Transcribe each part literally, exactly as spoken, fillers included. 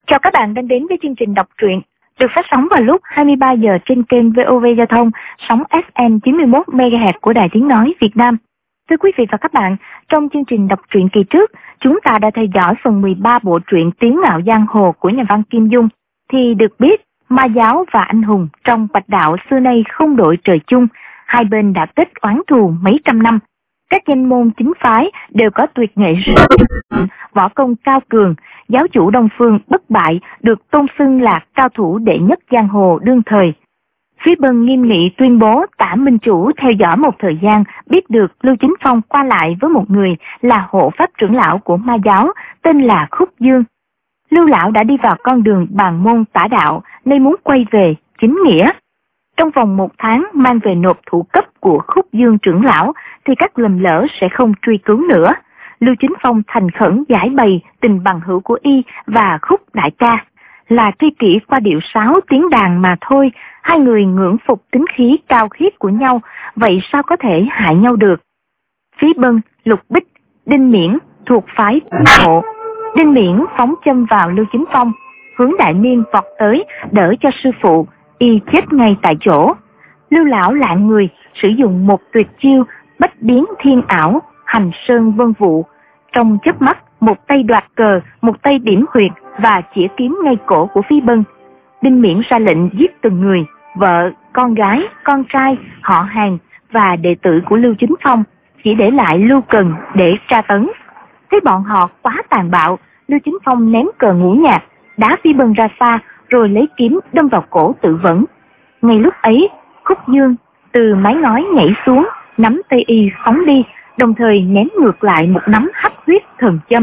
Chào các bạn đang đến với chương trình đọc truyện được phát sóng vào lúc hai mươi ba giờ trên kênh vê o vê Giao thông, sóng ép em chín mươi mốt mê ga héc của Đài Tiếng Nói Việt Nam. Thưa quý vị và các bạn, trong chương trình đọc truyện kỳ trước, chúng ta đã theo dõi phần mười ba bộ truyện Tiếng Ngạo Giang Hồ của nhà văn Kim Dung. Thì được biết, Ma Giáo và Anh Hùng trong Bạch Đạo xưa nay không đội trời chung, hai bên đã kết oán thù mấy trăm năm. Các danh môn chính phái đều có tuyệt nghệ võ công cao cường, giáo chủ Đông Phương bất bại được tôn xưng là cao thủ đệ nhất giang hồ đương thời. Phía bên nghiêm nghị tuyên bố Tả Minh Chủ theo dõi một thời gian biết được Lưu Chính Phong qua lại với một người là hộ pháp trưởng lão của Ma Giáo tên là Khúc Dương. Lưu lão đã đi vào con đường bàn môn tả đạo nên muốn quay về chính nghĩa. Trong vòng một tháng mang về nộp thủ cấp của Khúc Dương trưởng lão thì các lầm lỡ sẽ không truy cứu nữa. Lưu Chính Phong thành khẩn giải bày tình bằng hữu của y và Khúc đại ca là tri kỷ qua điệu sáo tiếng đàn mà thôi. Hai người ngưỡng phục tính khí cao khiết của nhau, vậy sao có thể hại nhau được? Phía bên Lục Bích, Đinh Miễn thuộc phái Hộ. Đinh Miễn phóng châm vào Lưu Chính Phong, hướng Đại Niên vọt tới đỡ cho sư phụ, y chết ngay tại chỗ. Lưu lão lạng người sử dụng một tuyệt chiêu bách biến thiên ảo, hành sơn vân vụ. Trong chớp mắt, một tay đoạt cờ, một tay điểm huyệt và chĩa kiếm ngay cổ của Phi Bân. Đinh Miễn ra lệnh giết từng người, vợ, con gái, con trai, họ hàng và đệ tử của Lưu Chính Phong, chỉ để lại Lưu Cần để tra tấn. Thấy bọn họ quá tàn bạo, Lưu Chính Phong ném cờ ngũ nhạc, đá Phi Bân ra xa rồi lấy kiếm đâm vào cổ tự vẫn. Ngay lúc ấy, Khúc Dương từ mái ngói nhảy xuống, nắm tay y phóng đi, đồng thời ném ngược lại một nắm hắc huyết thần châm.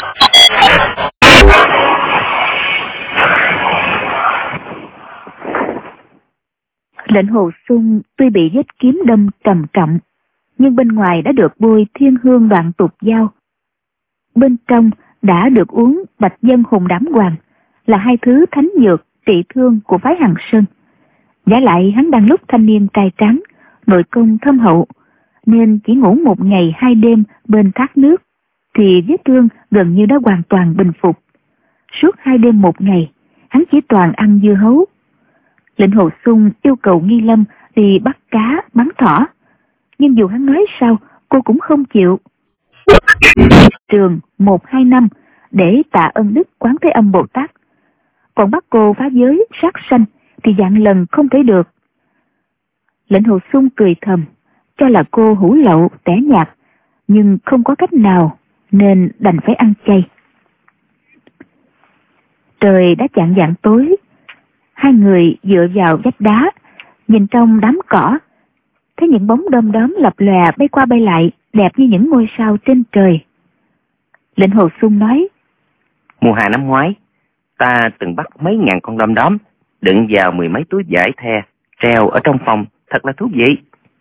Lệnh Hồ Xuân tuy bị vết kiếm đâm trầm trọng, nhưng bên ngoài đã được bôi thiên hương đoạn tục dao. Bên trong đã được uống bạch dân hùng đám hoàng, là hai thứ thánh dược trị thương của phái Hằng Sơn. Giả lại hắn đang lúc thanh niên trai trắng, nội công thâm hậu, nên chỉ ngủ một ngày hai đêm bên thác nước, thì vết thương gần như đã hoàn toàn bình phục. Suốt hai đêm một ngày, hắn chỉ toàn ăn dưa hấu. Lệnh Hồ Xuân yêu cầu Nghi Lâm đi bắt cá, bắn thỏ, nhưng dù hắn nói sao, cô cũng không chịu. Trường một hai năm để tạ ân đức Quán Thế Âm Bồ Tát, còn bắt cô phá giới sát sanh thì vạn lần không thể được. Lệnh Hồ Xuân cười thầm, cho là cô hủ lậu tẻ nhạt, nhưng không có cách nào nên đành phải ăn chay. Trời đã chạng vạng tối, hai người dựa vào vách đá, nhìn trong đám cỏ, thấy những bóng đom đóm lập lòe bay qua bay lại, đẹp như những ngôi sao trên trời. Lệnh Hồ Xuân nói: Mùa hạ năm ngoái, ta từng bắt mấy ngàn con đom đóm, đựng vào mười mấy túi vải the, treo ở trong phòng, thật là thú vị.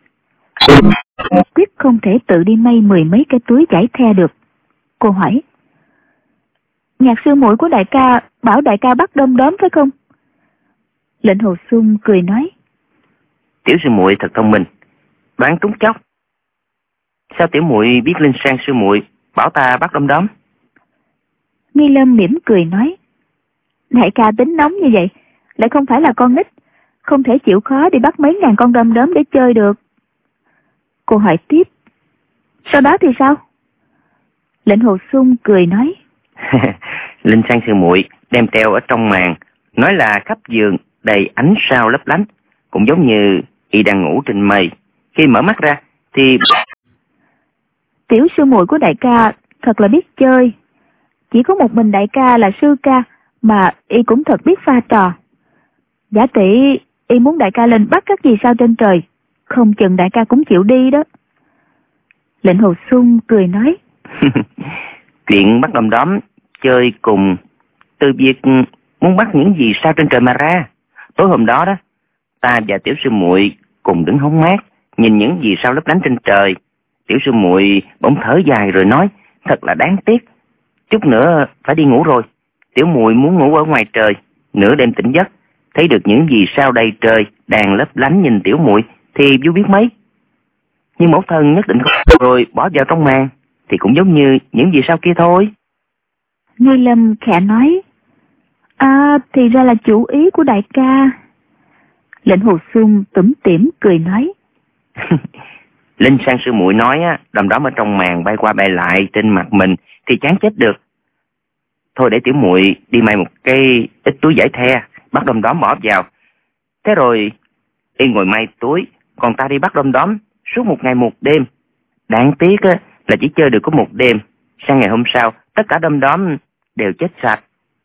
Quyết không thể tự đi may mười mấy cái túi vải the được. Cô hỏi: Nhạc sư muội của đại ca bảo đại ca bắt đom đóm phải không? Lệnh Hồ Xuân cười nói: Tiểu sư muội thật thông minh, đoán trúng chốc. Sao tiểu muội biết Linh Sang sư muội bảo ta bắt đom đóm? Nghi Lâm mỉm cười nói: Đại ca tính nóng như vậy, lại không phải là con nít, không thể chịu khó đi bắt mấy ngàn con đom đóm để chơi được. Cô hỏi tiếp: Sau đó thì sao? Lệnh Hồ Xuân cười nói: Linh Sang sư muội đem treo ở trong màn, nói là khắp giường đầy ánh sao lấp lánh, cũng giống như y đang ngủ trên mây. Khi mở mắt ra thì... Tiểu sư muội của đại ca thật là biết chơi. Chỉ có một mình đại ca là sư ca, mà y cũng thật biết pha trò. Giả tỷ y muốn đại ca lên bắt các vì sao trên trời, không chừng đại ca cũng chịu đi đó. Lệnh Hồ Xuân cười nói: Chuyện bắt đom đóm chơi cùng từ việc muốn bắt những gì sao trên trời mà ra. Tối hôm đó đó, ta và tiểu sư muội cùng đứng hóng mát, nhìn những gì sao lấp lánh trên trời. Tiểu sư muội bỗng thở dài rồi nói: Thật là đáng tiếc, chút nữa phải đi ngủ rồi. Tiểu muội muốn ngủ ở ngoài trời. Nửa đêm tỉnh giấc, thấy được những vì sao đầy trời đang lấp lánh nhìn tiểu muội thì vui biết mấy. Nhưng mẫu thân nhất định không, rồi bỏ vào trong màn thì cũng giống như những vì sao kia thôi. Nghi Lâm khẽ nói: thì ra là chủ ý của đại ca. Lệnh Hồ Xuân tủm tỉm cười nói. Linh Sang sư muội nói á, đom đóm ở trong màn bay qua bay lại trên mặt mình thì chán chết được. Thôi để tiểu muội đi may một cái ít túi vải the, bắt đom đóm bỏ vào. Thế rồi y ngồi may túi, còn ta đi bắt đom đóm suốt một ngày một đêm. Đáng tiếc á, là chỉ chơi được có một đêm. Sang ngày hôm sau, tất cả đom đóm đều chết sạch.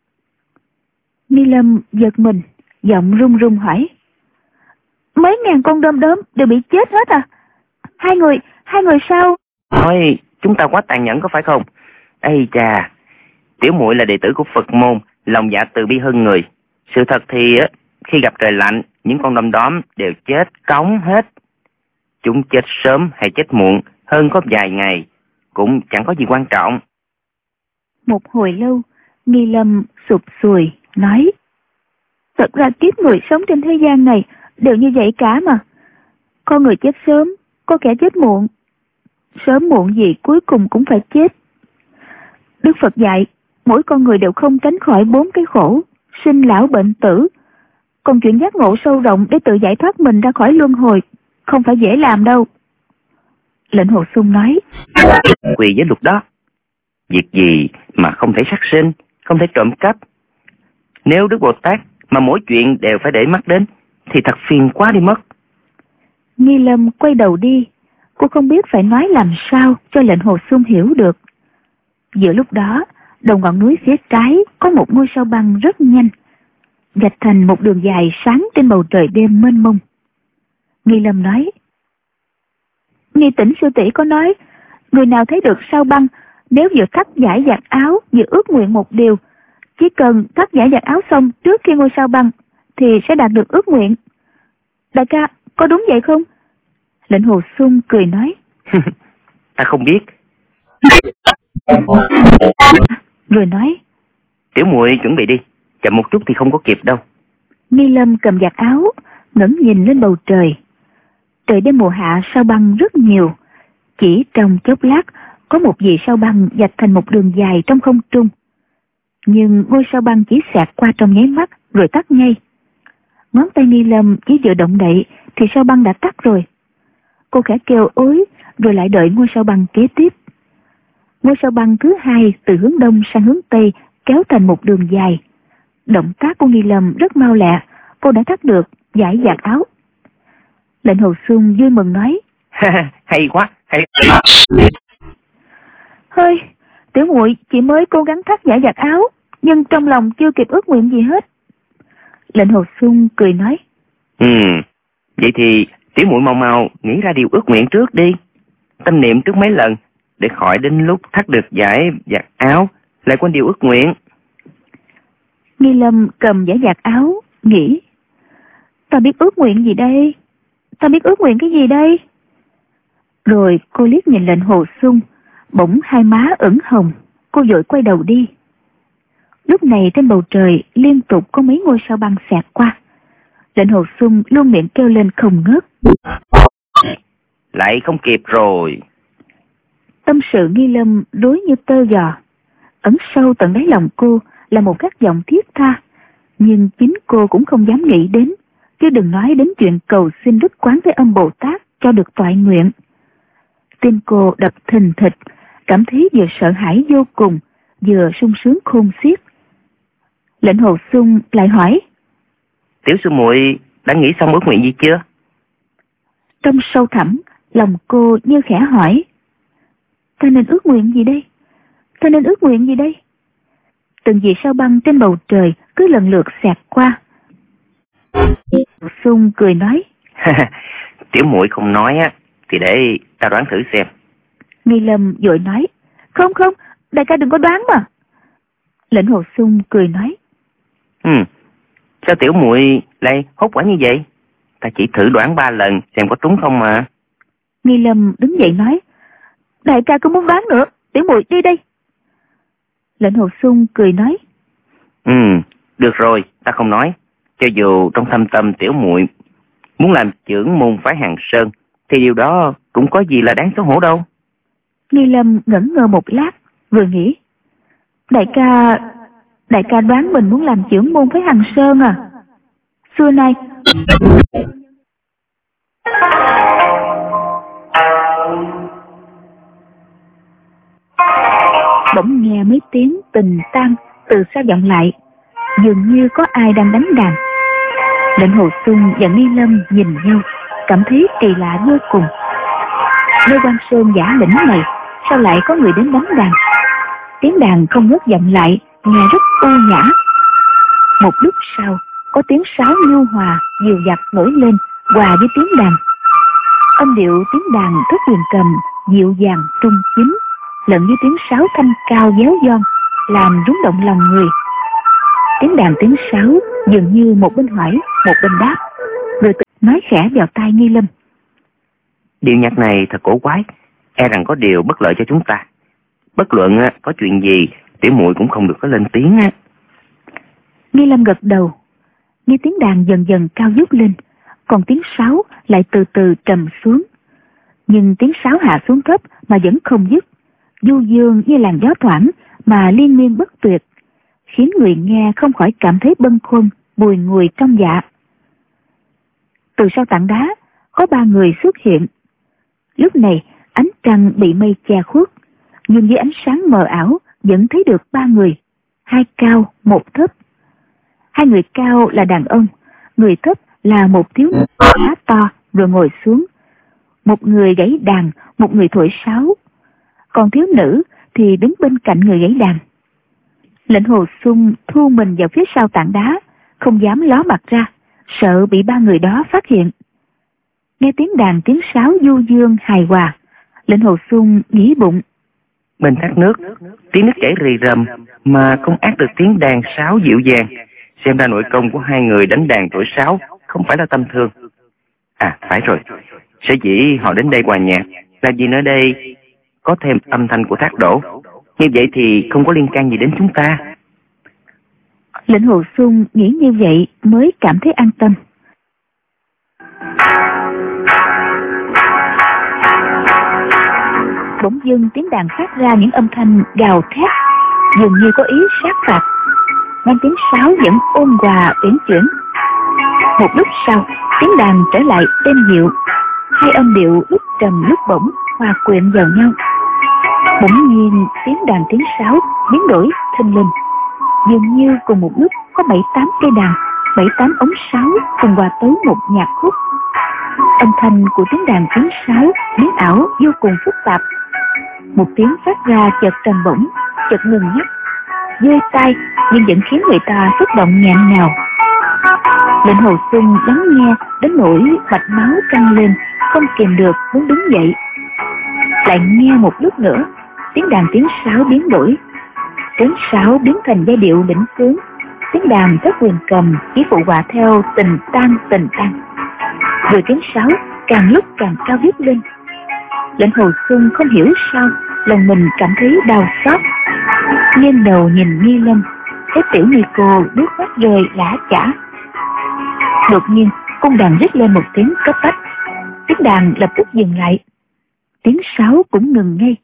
Nghi Lâm giật mình, giọng run run hỏi. Mấy ngàn con đom đóm đều bị chết hết à? Hai người, hai người sao? Thôi, chúng ta quá tàn nhẫn có phải không? Ây chà, tiểu muội là đệ tử của Phật môn, lòng dạ từ bi hơn người. Sự thật thì á, khi gặp trời lạnh, những con đom đóm đều chết cống hết. Chúng chết sớm hay chết muộn, hơn có vài ngày, cũng chẳng có gì quan trọng. Một hồi lâu, Nghi Lâm sụp sùi, nói. Thật ra kiếp người sống trên thế gian này đều như vậy cả mà. Có người chết sớm, có kẻ chết muộn. Sớm muộn gì cuối cùng cũng phải chết. Đức Phật dạy, mỗi con người đều không tránh khỏi bốn cái khổ, sinh lão bệnh tử. Còn chuyện giác ngộ sâu rộng để tự giải thoát mình ra khỏi luân hồi, không phải dễ làm đâu. Lệnh Hồ Xuân nói. Quỳ với luật đó. Việc gì mà không thể sát sinh, không thể trộm cắp. Nếu Đức Bồ Tát mà mỗi chuyện đều phải để mắt đến, thì thật phiền quá đi mất. Nghi Lâm quay đầu đi. Cô không biết phải nói làm sao cho Lệnh Hồ Xuân hiểu được. Giữa lúc đó, đầu ngọn núi phía trái có một ngôi sao băng rất nhanh, gạch thành một đường dài sáng trên bầu trời đêm mênh mông. Nghi Lâm nói. Nghi Tĩnh sư tỷ có nói, người nào thấy được sao băng, nếu vừa thắt giải giặt áo vừa ước nguyện một điều, chỉ cần thắt giải giặt áo xong trước khi ngôi sao băng thì sẽ đạt được ước nguyện. Đại ca, có đúng vậy không? Lệnh Hồ Xuân cười nói. Ta không biết. Rồi nói. Tiểu muội chuẩn bị đi, chậm một chút thì không có kịp đâu. Nghi Lâm cầm giặt áo, ngẩng nhìn lên bầu trời. Trời đêm mùa hạ sao băng rất nhiều. Chỉ trong chốc lát, có một vì sao băng dạch thành một đường dài trong không trung. Nhưng ngôi sao băng chỉ xẹt qua trong nháy mắt rồi tắt ngay. Ngón tay Nghi Lâm chỉ vừa động đậy thì sao băng đã tắt rồi. Cô khẽ kêu ối rồi lại đợi ngôi sao băng kế tiếp. Ngôi sao băng thứ hai từ hướng đông sang hướng tây kéo thành một đường dài. Động tác của Nghi Lâm rất mau lẹ, cô đã thắt được giải giặt áo. Lệnh Hồ Xuân vui mừng nói. Hay quá, hay. Hơi, tiểu muội chỉ mới cố gắng thắt giải giặt áo, nhưng trong lòng chưa kịp ước nguyện gì hết. Lệnh Hồ Xuân cười nói. Ừ, vậy thì tiểu muội mau mau nghĩ ra điều ước nguyện trước đi. Tâm niệm trước mấy lần, để khỏi đến lúc thắt được giải giặt áo lại quên điều ước nguyện. Nghi Lâm cầm giải giặt áo, nghĩ. Ta biết ước nguyện gì đây? Ta biết ước nguyện cái gì đây? Rồi cô liếc nhìn Lệnh Hồ Xuân, bỗng hai má ửng hồng, cô vội quay đầu đi. Lúc này trên bầu trời liên tục có mấy ngôi sao băng xẹt qua. Lệnh Hồ Xuân luôn miệng kêu lên không ngớt. Lại không kịp rồi. Tâm sự Nghi Lâm đối như tơ giò. Ẩn sâu tận đáy lòng cô là một các giọng thiết tha, nhưng chính cô cũng không dám nghĩ đến, chứ đừng nói đến chuyện cầu xin Đức Quán Thế Âm Bồ Tát cho được toại nguyện. Tim cô đập thình thịch, cảm thấy vừa sợ hãi vô cùng, vừa sung sướng khôn xiết. Lệnh Hồ Xuân lại hỏi. Tiểu sư muội đã nghĩ xong ước nguyện gì chưa? Trong sâu thẳm, lòng cô như khẽ hỏi. Ta nên ước nguyện gì đây? Ta nên ước nguyện gì đây? Từng vì sao băng trên bầu trời cứ lần lượt xẹt qua. Hồ Xuân cười nói. Tiểu muội không nói á, thì để ta đoán thử xem. Nghi Lâm vội nói. Không không, đại ca đừng có đoán mà. Lệnh Hồ Xuân cười nói. Ừ, sao tiểu muội lại hốt quả như vậy? Ta chỉ thử đoán ba lần xem có trúng không mà. Nghi Lâm đứng dậy nói. Đại ca cứ muốn đoán nữa, tiểu muội đi đây. Lệnh Hồ Xuân cười nói. Ừ, được rồi, ta không nói. Cho dù trong thâm tâm tiểu muội muốn làm trưởng môn phái Hàng Sơn, thì điều đó cũng có gì là đáng xấu hổ đâu. Nghi Lâm ngẩn ngơ một lát, vừa nghĩ. Đại ca, Đại ca đoán mình muốn làm trưởng môn với Hằng Sơn à? Xưa nay bỗng nghe mấy tiếng tình tang từ xa vọng lại, dường như có ai đang đánh đàn. Lệnh Hồ Xuân và Nghi Lâm nhìn nhau, cảm thấy kỳ lạ vô cùng. Nơi Quan Sơn giả lĩnh này sao lại có người đến đánh đàn? Tiếng đàn không ngớt vọng lại, nghe rất u nhã. Một lúc sau, có tiếng sáo nhu hòa dịu dặt nổi lên hòa với tiếng đàn. Âm điệu tiếng đàn thất huyền cầm dịu dàng trung chính, lẫn với tiếng sáo thanh cao déo giòn, làm rung động lòng người. Tiếng đàn tiếng sáo dường như một bên hỏi, một bên đáp. Người tự nói khẽ vào tai Nghi Lâm: Điệu nhạc này thật cổ quái, e rằng có điều bất lợi cho chúng ta. Bất luận có chuyện gì, tiểu muội cũng không được có lên tiếng á. Nghi Lâm gật đầu. Nghe tiếng đàn dần dần cao vút lên, còn tiếng sáo lại từ từ trầm xuống. Nhưng tiếng sáo hạ xuống thấp mà vẫn không dứt, du dương như làn gió thoảng mà liên miên bất tuyệt, khiến người nghe không khỏi cảm thấy bâng khuâng, bùi ngùi trong dạ. Từ sau tảng đá có ba người xuất hiện. Lúc này ánh trăng bị mây che khuất, nhưng với ánh sáng mờ ảo vẫn thấy được ba người, hai cao một thấp. Hai người cao là đàn ông, người thấp là một thiếu nữ khá to rồi ngồi xuống. Một người gãy đàn, một người thổi sáo, còn thiếu nữ thì đứng bên cạnh người gãy đàn. Lệnh Hồ Xuân thu mình vào phía sau tảng đá, không dám ló mặt ra, sợ bị ba người đó phát hiện. Nghe tiếng đàn tiếng sáo du dương hài hòa, Lệnh Hồ Xuân nghĩ bụng: Bên thác nước, tiếng nước chảy rì rầm mà không át được tiếng đàn sáo dịu dàng. Xem ra nội công của hai người đánh đàn thổi sáo không phải là tầm thường. À phải rồi, sở dĩ họ đến đây hòa nhạc là vì nơi đây có thêm âm thanh của thác đổ. Như vậy thì không có liên can gì đến chúng ta. Lệnh Hồ Xuân nghĩ như vậy mới cảm thấy an tâm. Bỗng dưng tiếng đàn phát ra những âm thanh gào thét, dường như có ý sát phạt. Nghe tiếng sáo vẫn ôn hòa uyển chuyển. Một lúc sau, tiếng đàn trở lại êm dịu, hai âm điệu lúc trầm lúc bổng hòa quyện vào nhau. Bỗng nhiên tiếng đàn tiếng sáo biến đổi thình lình, dường như cùng một lúc có bảy tám cây đàn, bảy tám ống sáo cùng hòa tấu một nhạc khúc. Âm thanh của tiếng đàn tiếng sáo biến ảo vô cùng phức tạp. Một tiếng phát ra chợt trầm bổng, chợt ngừng nhắc, dơi tai nhưng vẫn khiến người ta xúc động nghẹn ngào. Lệnh Hồ Xuân lắng nghe đến nỗi mạch máu căng lên, không kìm được muốn đứng dậy. Lại nghe một lúc nữa, tiếng đàn tiếng sáo biến đổi, tiếng sáo biến thành giai điệu đỉnh tướng, tiếng đàn thất huyền cầm chỉ phụ họa theo tình tan tình tan. Rồi tiếng sáo càng lúc càng cao vút lên. Lệnh Hồ Xuân không hiểu sao lòng mình cảm thấy đau xót, nghiêng đầu nhìn Nghi Lâm, thấy tiểu ni cô nước mắt rơi lã chã. Đột nhiên cung đàn rít lên một tiếng cấp bách, tiếng đàn lập tức dừng lại, tiếng sáo cũng ngừng ngay.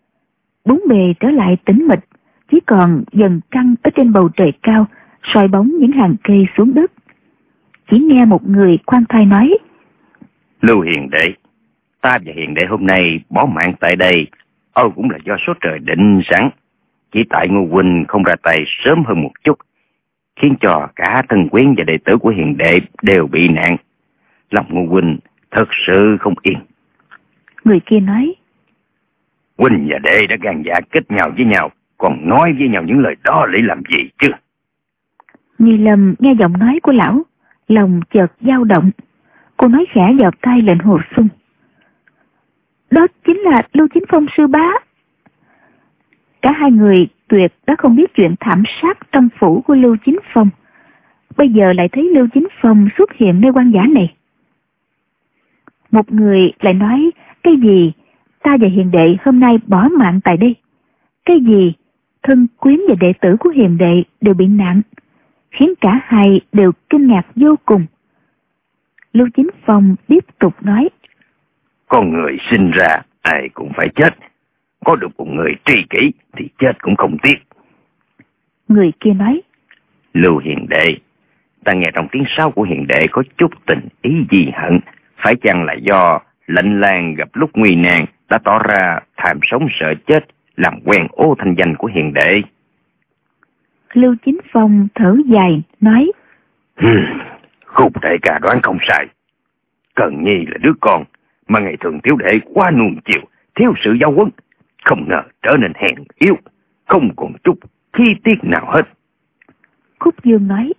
Bốn bề trở lại tĩnh mịch, chỉ còn dần trăng ở trên bầu trời cao soi bóng những hàng cây xuống đất. Chỉ nghe một người khoan thai nói: Lưu Hiền đệ, ta và Hiền đệ hôm nay bỏ mạng tại đây, âu cũng là do số trời định sẵn. Chỉ tại Ngô huynh không ra tay sớm hơn một chút, khiến cho cả thân quyến và đệ tử của Hiền đệ đều bị nạn. Lòng Ngô huynh thật sự không yên. Người kia nói: Huynh và đệ đã gan dạ kết nhau với nhau, còn nói với nhau những lời đó để làm gì chứ? Nghi Lâm nghe giọng nói của lão, lòng chợt dao động. Cô nói khẽ vào tai Lệnh Hồ Xuân: Đó chính là Lưu Chính Phong sư bá. Cả hai người tuyệt đã không biết chuyện thảm sát trong phủ của Lưu Chính Phong, bây giờ lại thấy Lưu Chính Phong xuất hiện nơi quan giả này. Một người lại nói: Cái gì ta và Hiền đệ hôm nay bỏ mạng tại đây, cái gì thân quyến và đệ tử của Hiền đệ đều bị nạn, khiến cả hai đều kinh ngạc vô cùng. Lưu Chính Phong tiếp tục nói: Con người sinh ra ai cũng phải chết, có được một người tri kỷ thì chết cũng không tiếc. Người kia nói: Lưu hiền đệ, ta nghe trong tiếng sau của hiền đệ có chút tình ý gì hận, phải chăng là do lệnh lang gặp lúc nguy nan đã tỏ ra tham sống sợ chết, làm quen ô thanh danh của hiền đệ? Lưu Chính Phong thở dài nói: Khúc đại ca đoán không sai. Cần Nhi là đứa con mà ngày thường tiểu đệ quá nuông chiều, thiếu sự giáo huấn, không ngờ trở nên hèn yếu, không còn chút khí tiết nào hết. Khúc Dương nói: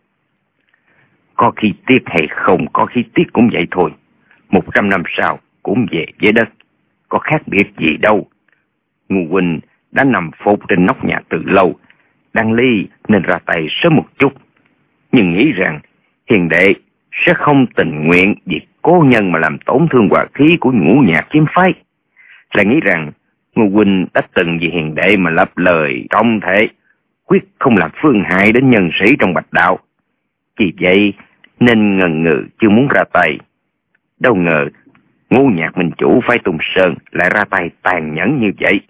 Có khí tiết hay không có khí tiết cũng vậy thôi. Một trăm năm sau cũng về với đất, có khác biệt gì đâu. Ngô huynh đã nằm phục trên nóc nhà từ lâu, đang ly nên ra tay sớm một chút, nhưng nghĩ rằng hiền đệ sẽ không tình nguyện vì cố nhân mà làm tổn thương hòa khí của ngũ nhạc kiếm phái. Lại nghĩ rằng Ngô huynh đã từng vì hiền đệ mà lập lời trong thể, quyết không làm phương hại đến nhân sĩ trong bạch đạo. Vì vậy nên ngần ngừ chưa muốn ra tay. Đâu ngờ ngũ nhạc minh chủ phái Tung Sơn lại ra tay tàn nhẫn như vậy.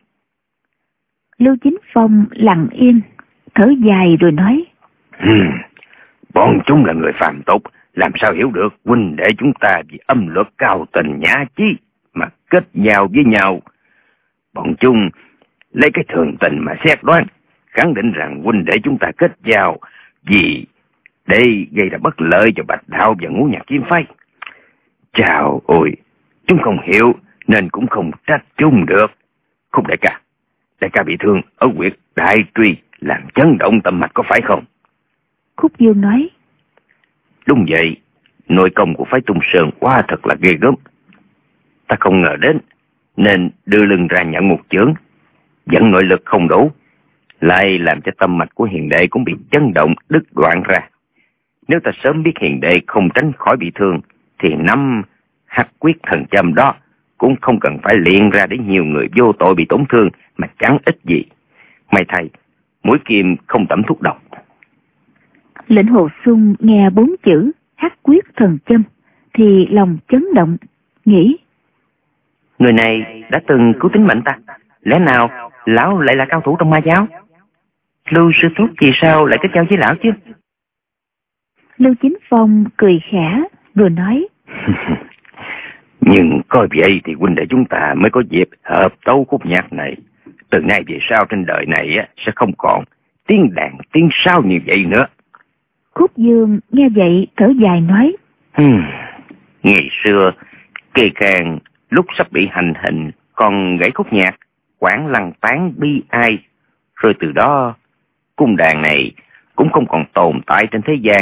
Lưu Chính Phong lặng yên, thở dài rồi nói: hmm, Bọn chúng là người phàm tục, làm sao hiểu được huynh đệ chúng ta vì âm luật cao tình nhã chí mà kết giao với nhau. Bọn chúng lấy cái thường tình mà xét đoán, khẳng định rằng huynh đệ chúng ta kết giao vì đây gây ra bất lợi cho bạch đạo và ngũ nhạc kiếm phái. Chào ôi, chúng không hiểu nên cũng không trách chúng được. Khúc đại ca, đại ca bị thương ở huyệt đại truy làm chấn động tâm mạch có phải không? Khúc Dương nói: Đúng vậy, nội công của phái Tung Sơn quá thật là ghê gớm. Ta không ngờ đến nên đưa lưng ra nhận một chưởng, dẫn nội lực không đủ, lại làm cho tâm mạch của hiền đệ cũng bị chấn động đứt đoạn ra. Nếu ta sớm biết hiền đệ không tránh khỏi bị thương thì năm hắc quyết thần châm đó cũng không cần phải luyện ra để nhiều người vô tội bị tổn thương mà chẳng ích gì. May thay mũi kim không tẩm thuốc độc. Lệnh Hồ Xuân nghe bốn chữ hắc quyết thần châm thì lòng chấn động, nghĩ: Người này đã từng cứu tính mệnh ta, lẽ nào lão lại là cao thủ trong ma giáo? Lưu sư thúc vì sao lại kết giao với lão chứ? Lưu Chính Phong cười khẽ rồi nói: Nhưng coi vậy thì huynh đệ chúng ta mới có dịp hợp tấu khúc nhạc này. Từ nay về sau trên đời này á, sẽ không còn tiếng đàn tiếng sáo như vậy nữa. Khúc Dương nghe vậy thở dài nói: hmm, Ngày xưa Kê Khang lúc sắp bị hành hình còn gãy khúc nhạc Quảng Lăng tán bi ai, rồi từ đó cung đàn này cũng không còn tồn tại trên thế gian.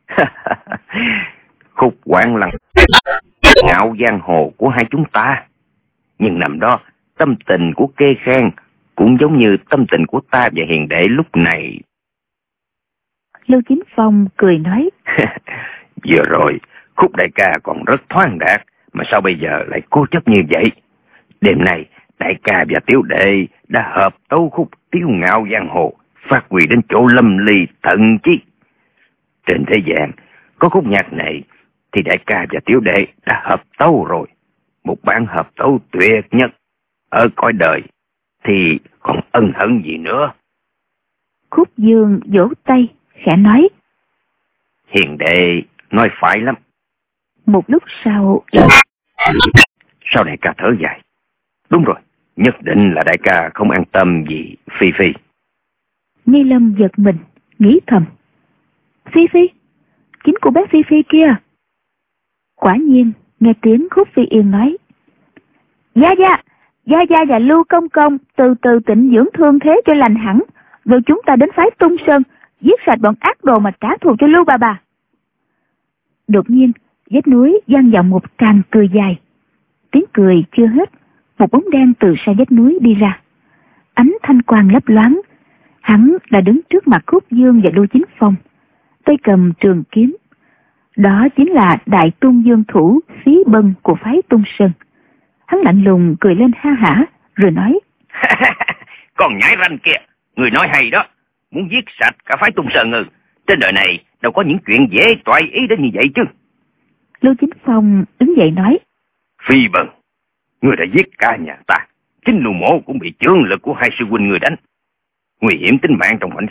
Khúc Quảng Lăng ngạo giang hồ của hai chúng ta. Nhưng năm đó tâm tình của Kê Khang cũng giống như tâm tình của ta và hiền đệ lúc này. Lưu Chính Phong cười nói: Vừa rồi Khúc đại ca còn rất thoáng đạt, mà sao bây giờ lại cố chấp như vậy? Đêm nay đại ca và tiểu đệ đã hợp tấu khúc Tiêu Ngạo Giang Hồ, phát huy đến chỗ lâm ly tận chí. Trên thế gian có khúc nhạc này thì đại ca và tiểu đệ đã hợp tấu rồi. Một bản hợp tấu tuyệt nhất ở cõi đời thì còn ân hận gì nữa. Khúc Dương vỗ tay khẽ nói: Hiền đệ nói phải lắm. Một lúc sau, Sao đại ca thở dài? Đúng rồi, nhất định là đại ca không an tâm vì Phi Phi. Nghi Lâm giật mình, nghĩ thầm: Phi Phi? Chính của bé Phi Phi kia. Quả nhiên, nghe tiếng Khúc Phi Yên nói: Gia Gia, Gia Gia và Lưu Công Công từ từ tịnh dưỡng thương thế cho lành hẳn, rồi chúng ta đến phái Tung Sơn, giết sạch bọn ác đồ mà trả thù cho Lưu bà bà. Đột nhiên, vách núi vang vọng một tràng cười dài. Tiếng cười chưa hết, một bóng đen từ sau vách núi đi ra. Ánh thanh quang lấp loáng, hắn đã đứng trước mặt Khúc Dương và Lưu Chính Phong, tay cầm trường kiếm. Đó chính là Đại Tung Dương thủ Phí Bân của phái Tung Sơn. Hắn lạnh lùng cười lên ha hả, rồi nói: Còn nhãi ranh kia, người nói hay đó, muốn giết sạch cả phái Tung Sơn ngư. Trên đời này đâu có những chuyện dễ toại ý đến như vậy chứ. Lưu Chính Phong đứng dậy nói: Phi Bân, người đã giết cả nhà ta, chính Lưu Mộ cũng bị chướng lực của hai sư huynh người đánh. Nguy hiểm tính mạng trong khoảnh khắc,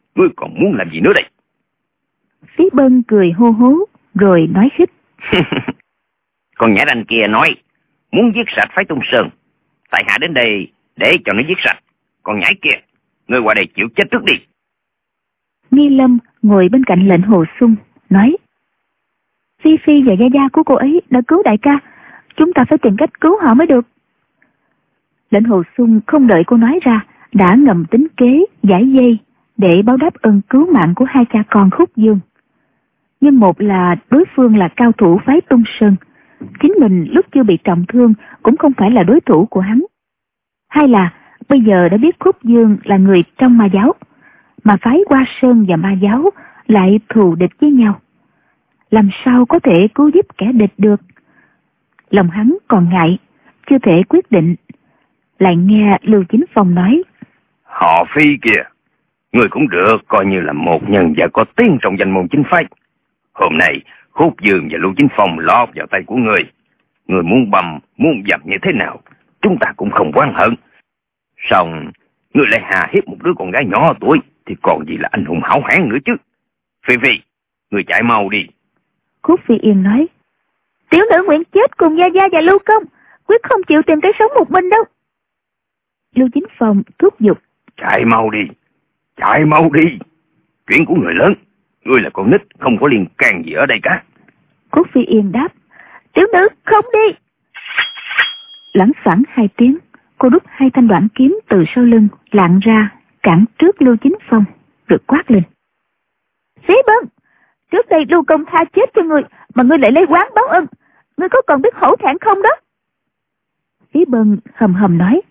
ngươi còn muốn làm gì nữa đây? Phí Bân cười hô hố rồi nói khích. Con nhãi ranh kia nói muốn giết sạch phái Tung Sơn. Tại hạ đến đây để cho nó giết sạch. Con nhãi kia, ngươi qua đây chịu chết trước đi. Nghi Lâm ngồi bên cạnh lệnh Hồ Xung nói: Phi Phi và Gia Gia của cô ấy đã cứu đại ca, chúng ta phải tìm cách cứu họ mới được. Lệnh Hồ Xung không đợi cô nói ra đã ngầm tính kế giải dây để báo đáp ơn cứu mạng của hai cha con Khúc Dương. Nhưng một là đối phương là cao thủ phái Tung Sơn, chính mình lúc chưa bị trọng thương cũng không phải là đối thủ của hắn. Hai là bây giờ đã biết Khúc Dương là người trong ma giáo, mà phái Hoa Sơn và ma giáo lại thù địch với nhau, làm sao có thể cứu giúp kẻ địch được. Lòng hắn còn ngại, chưa thể quyết định. Lại nghe Lưu Chính Phong nói: Họ Phi kìa, người cũng được coi như là một nhân vật có tiếng trong danh môn chính phái. Hôm nay Khúc Dương và Lưu Chính Phong lọt vào tay của người. Người muốn bầm, muốn dập như thế nào, chúng ta cũng không oán hận. Xong, người lại hà hiếp một đứa con gái nhỏ tuổi, thì còn gì là anh hùng hảo hán nữa chứ. Phi Phi, người chạy mau đi. Khúc Phi Yên nói: Tiểu nữ nguyện chết cùng Gia Gia và Lưu Công, quyết không chịu tìm cái sống một mình đâu. Lưu Chính Phong thúc giục: Chạy mau đi, chạy mau đi. Chuyện của người lớn, ngươi là con nít, không có liên can gì ở đây cả. Khúc Phi Yên đáp: Tiểu nữ không đi. Lẳng phẳng hai tiếng, cô đút hai thanh đoạn kiếm từ sau lưng lạng ra cản trước Lưu Chính Phong, rồi quát lên: Phí Bân, trước đây Lưu Công tha chết cho ngươi, mà ngươi lại lấy oán báo ân, ngươi có còn biết hổ thẹn không đó? Phí Bân hầm hầm nói: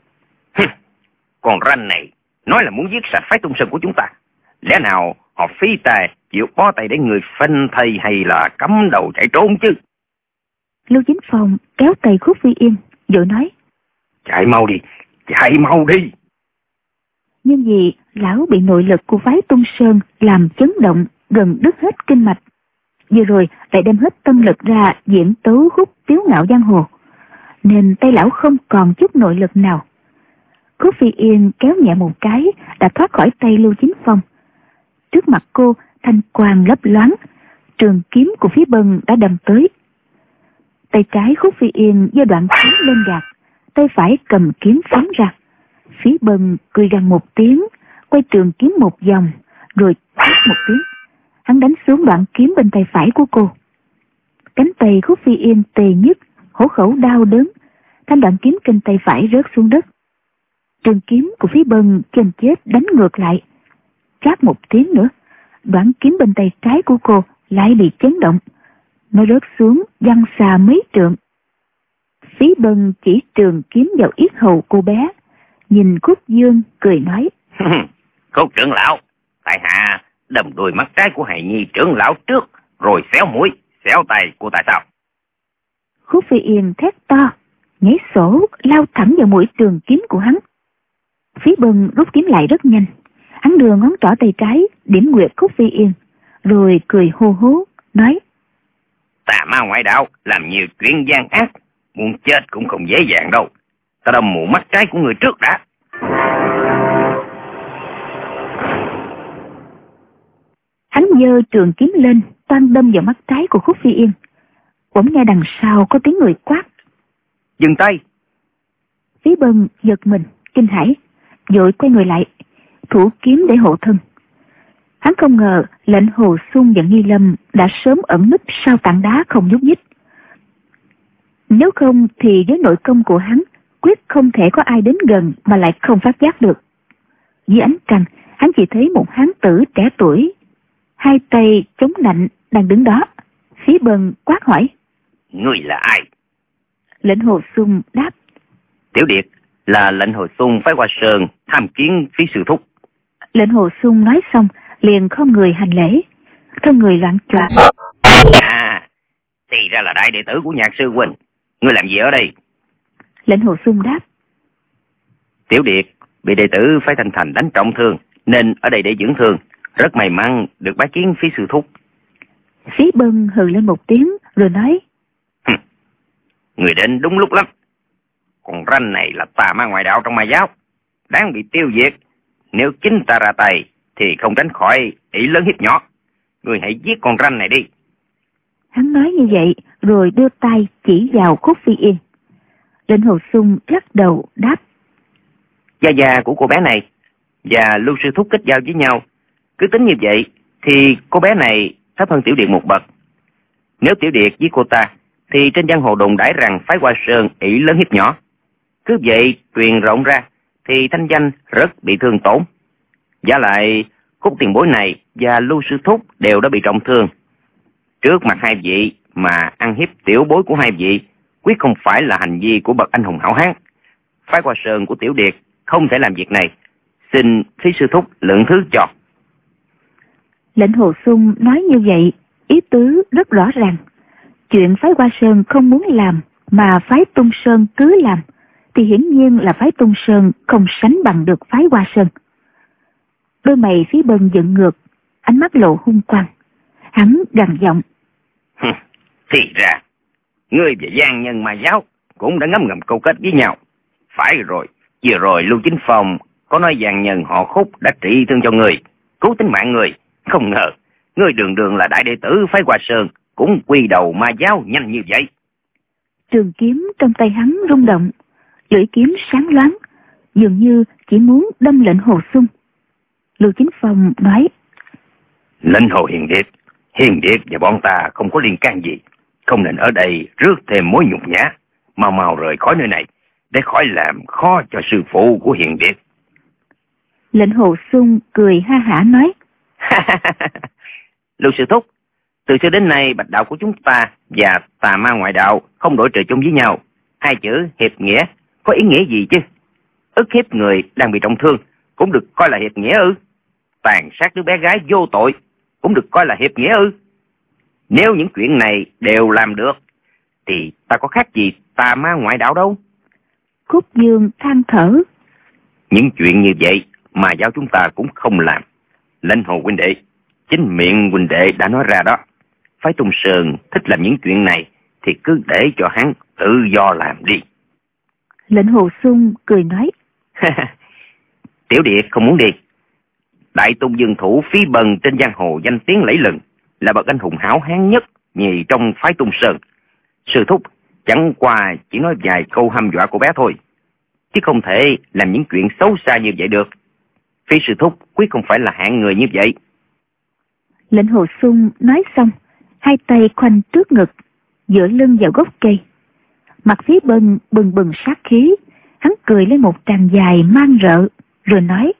Con ranh này nói là muốn giết sạch phái Tung Sơn của chúng ta, lẽ nào họ Phí tài chịu bó tay để người phanh thây hay là cắm đầu chạy trốn chứ? Lưu Chính Phong kéo tay Khúc Phi Yên vội nói: Chạy mau đi, chạy mau đi. Nhưng vì lão bị nội lực của phái Tung Sơn làm chấn động, gần đứt hết kinh mạch, vừa rồi lại đem hết tâm lực ra diễn tấu khúc Tiếu Ngạo Giang Hồ, nên tay lão không còn chút nội lực nào. Khúc Phi Yên kéo nhẹ một cái đã thoát khỏi tay Lưu Chính Phong. Trước mặt cô thanh quang lấp loáng, trường kiếm của Phí Bân đã đâm tới. Tay trái Khúc Phi Yên giơ đoạn kiếm lên gạt, tay phải cầm kiếm phóng ra. Phí Bân cười gằn một tiếng, quay trường kiếm một vòng, rồi quát một tiếng, hắn đánh xuống đoạn kiếm bên tay phải của cô. Cánh tay Khúc Phi Yên tê nhức, hổ khẩu đau đớn, thanh đoạn kiếm trên tay phải rớt xuống đất. Trường kiếm của Phí Bân chênh chết đánh ngược lại, chát một tiếng nữa, đoạn kiếm bên tay trái của cô lại bị chấn động, nó rớt xuống văng xa mấy trượng. Phí Bân chỉ trường kiếm vào yết hầu cô bé, nhìn Khúc Dương cười nói: Khúc trưởng lão, tại hạ đâm đôi mắt trái của hài nhi trưởng lão trước, rồi xéo mũi, xéo tay của tại sao? Khúc Phi Yên thét to, nhảy sổ lao thẳng vào mũi trường kiếm của hắn. Phí Bân rút kiếm lại rất nhanh, hắn đưa ngón trỏ tay trái điểm nguyệt Khúc Phi Yên, rồi cười hô hố nói: Tà ma ngoại đạo làm nhiều chuyện gian ác, muốn chết cũng không dễ dàng đâu. Ta đâm mù mắt trái của người trước đã. Hắn giơ trường kiếm lên, toan đâm vào mắt trái của Khúc Phi Yên. Bỗng nghe đằng sau có tiếng người quát: Dừng tay! Phí Bân giật mình, kinh hãi, vội quay người lại, thủ kiếm để hộ thân. Hắn không ngờ lệnh Hồ Xung và Nghi Lâm đã sớm ẩn núp sau tảng đá không nhúc nhích. Nếu không thì với nội công của hắn, quyết không thể có ai đến gần mà lại không phát giác được. Dưới ánh trăng, hắn chỉ thấy một hán tử trẻ tuổi, hai tay chống nạnh đang đứng đó. Phí Bân quát hỏi: Ngươi là ai? Lệnh Hồ Xung đáp: Tiểu Điệt, là lệnh Hồ Xung phái Hoa Sơn tham kiến Phí sư thúc. Lệnh Hồ Xung nói xong liền không người hành lễ, thân người loạn choạng. À, thì ra là đại đệ tử của Nhạc sư huynh. Ngươi làm gì ở đây? Lệnh Hồ Xung đáp: Tiểu Điệt bị đệ tử phái Thanh Thành đánh trọng thương, nên ở đây để dưỡng thương. Rất may mắn được bái kiến Phí sư thúc. Phí Bân hừ lên một tiếng rồi nói: Người đến đúng lúc lắm. Còn ranh này là tà ma ngoại đạo trong ma giáo, đáng bị tiêu diệt. Nếu chính ta ra tay thì không tránh khỏi ỷ lớn hiếp nhỏ. Người hãy giết con ranh này đi. Hắn nói như vậy rồi đưa tay chỉ vào Khúc Phi Yên. Lệnh Hồ Xung lắc đầu đáp: Gia gia của cô bé này và Lưu sư thúc kết giao với nhau, cứ tính như vậy thì cô bé này thấp hơn Tiểu Điệt một bậc. Nếu Tiểu Điệt với cô ta thì trên giang hồ đồn đãi rằng phái Hoa Sơn ỷ lớn hiếp nhỏ. Cứ vậy truyền rộng ra thì thanh danh rất bị thương tổn. Giả lại Khúc tiền bối này và Lưu sư thúc đều đã bị trọng thương. Trước mặt hai vị mà ăn hiếp tiểu bối của hai vị quyết không phải là hành vi của bậc anh hùng hảo hán. Phái Hoa Sơn của Tiểu Điệt không thể làm việc này, xin Phí sư thúc lượng thứ cho. Lệnh Hồ Xung nói như vậy, ý tứ rất rõ ràng. Chuyện phái Hoa Sơn không muốn làm mà phái Tung Sơn cứ làm, thì hiển nhiên là phái Tung Sơn không sánh bằng được phái Hoa Sơn. Đôi mày Phí Bân dựng ngược, ánh mắt lộ hung quang. Hắn gằn giọng: Thì ra ngươi và Giang Nhân Ma Giáo cũng đã ngấm ngầm câu kết với nhau. Phải rồi, vừa rồi Lưu Chính Phong có nói Giang Nhân họ Khúc đã trị thương cho người, cứu tính mạng người. Không ngờ ngươi đường đường là đại đệ tử phái Hoa Sơn cũng quy đầu Ma Giáo nhanh như vậy. Trường kiếm trong tay hắn rung động, lưỡi kiếm sáng loáng, dường như chỉ muốn đâm Lệnh Hồ Xung. Lưu Chính Phong nói: Lệnh Hồ Hiền Điệt, Hiền Điệt và bọn ta không có liên can gì, không nên ở đây rước thêm mối nhục nhã, mau mau rời khỏi nơi này để khỏi làm khó cho sư phụ của Hiền Điệt. Lệnh Hồ Xung cười ha hả nói: Lưu sư thúc, từ xưa đến nay bạch đạo của chúng ta và tà ma ngoại đạo không đổi trời chung với nhau. Hai chữ hiệp nghĩa có ý nghĩa gì chứ? Ức hiếp người đang bị trọng thương cũng được coi là hiệp nghĩa ư? Tàn sát đứa bé gái vô tội cũng được coi là hiệp nghĩa ư? Nếu những chuyện này đều làm được thì ta có khác gì tà ma ngoại đạo đâu. Khúc Dương than thở: Những chuyện như vậy mà giáo chúng ta cũng không làm. Lệnh Hồ huynh đệ, chính miệng huynh đệ đã nói ra đó. Phái Tung Sơn thích làm những chuyện này thì cứ để cho hắn tự do làm đi. Lệnh Hồ Xung cười nói: Tiểu Điệt không muốn đi. Đại Tung Dương thủ Phí Bân trên giang hồ danh tiếng lẫy lừng, là bậc anh hùng hảo hán nhất nhì trong phái Tung Sơn. Sư thúc chẳng qua chỉ nói vài câu hăm dọa cô bé thôi, chứ không thể làm những chuyện xấu xa như vậy được. Phí sư thúc quyết không phải là hạng người như vậy. Lệnh Hồ Xung nói xong, hai tay khoanh trước ngực, dựa lưng vào gốc cây. Mặt Phí Bân bừng bừng sát khí, hắn cười lên một tràng dài man rợ, rồi nói: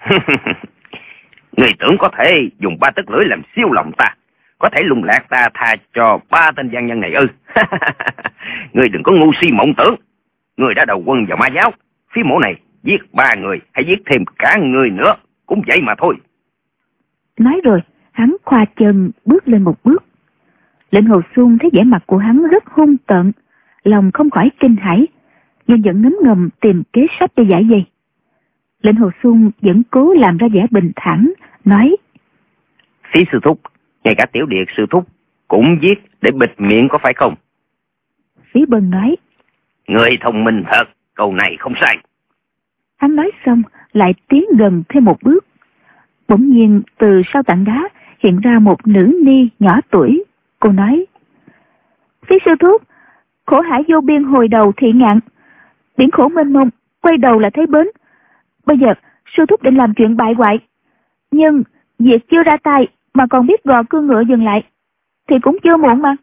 Người tưởng có thể dùng ba tấc lưỡi làm siêu lòng ta, có thể lung lạc ta tha cho ba tên gian nhân này ư? Người đừng có ngu si mộng tưởng. Người đã đầu quân vào Ma Giáo, Phí mổ này giết ba người hay giết thêm cả người nữa cũng vậy mà thôi. Nói rồi hắn khoa chân bước lên một bước. Lệnh Hồ Xung thấy vẻ mặt của hắn rất hung tợn, lòng không khỏi kinh hãi, nhưng vẫn ngấm ngầm tìm kế sách để giải vây. Lệnh Hồ Xung vẫn cố làm ra vẻ bình thản, nói: Phí sư thúc, ngay cả Tiểu Điệt sư thúc cũng giết để bịt miệng có phải không? Phí Bân nói: Người thông minh thật, câu này không sai. Hắn nói xong lại tiến gần thêm một bước. Bỗng nhiên từ sau tảng đá hiện ra một nữ ni nhỏ tuổi. Cô nói: Phí sư thúc, khổ hải vô biên hồi đầu thị ngạn, biển khổ mênh mông quay đầu là thấy bến. Bây giờ sư thúc định làm chuyện bại hoại, nhưng việc chưa ra tay mà còn biết gò cương ngựa dừng lại thì cũng chưa muộn mà.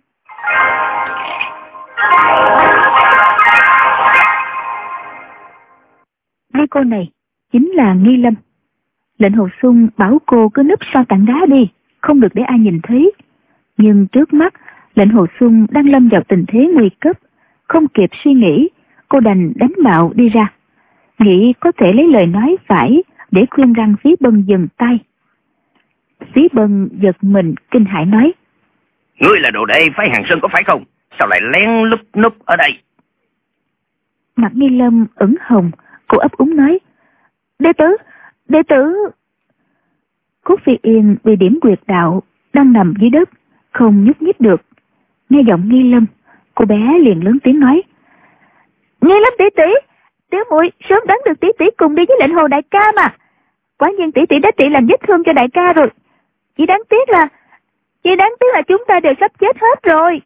Hai cô này chính là Nghi Lâm. Lệnh Hồ Xung bảo cô cứ núp sau tảng đá đi, không được để ai nhìn thấy. Nhưng trước mắt Lệnh Hồ Xung đang lâm vào tình thế nguy cấp, không kịp suy nghĩ, cô đành đánh mạo đi ra, nghĩ có thể lấy lời nói phải để khuyên răng Phí Bân dừng tay. Phí Bân giật mình kinh hãi nói: Ngươi là đồ đệ phái Hàng Sơn có phải không? Sao lại lén lúp núp ở đây? Mặt Nghi Lâm ửng hồng, cô ấp úng nói: Đệ tử, đệ tử. Khúc Phi Yên bị điểm quyệt đạo, đang nằm dưới đất, không nhúc nhích được. Nghe giọng Nghi Lâm, cô bé liền lớn tiếng nói: Nghi Lâm tỷ tỷ, tiểu muội sớm đoán được tỷ tỷ cùng đi với Lệnh Hồ đại ca mà. Quả nhiên tỷ tỷ đã trị làm vết thương cho đại ca rồi. Chỉ đáng tiếc là, chỉ đáng tiếc là chúng ta đều sắp chết hết rồi.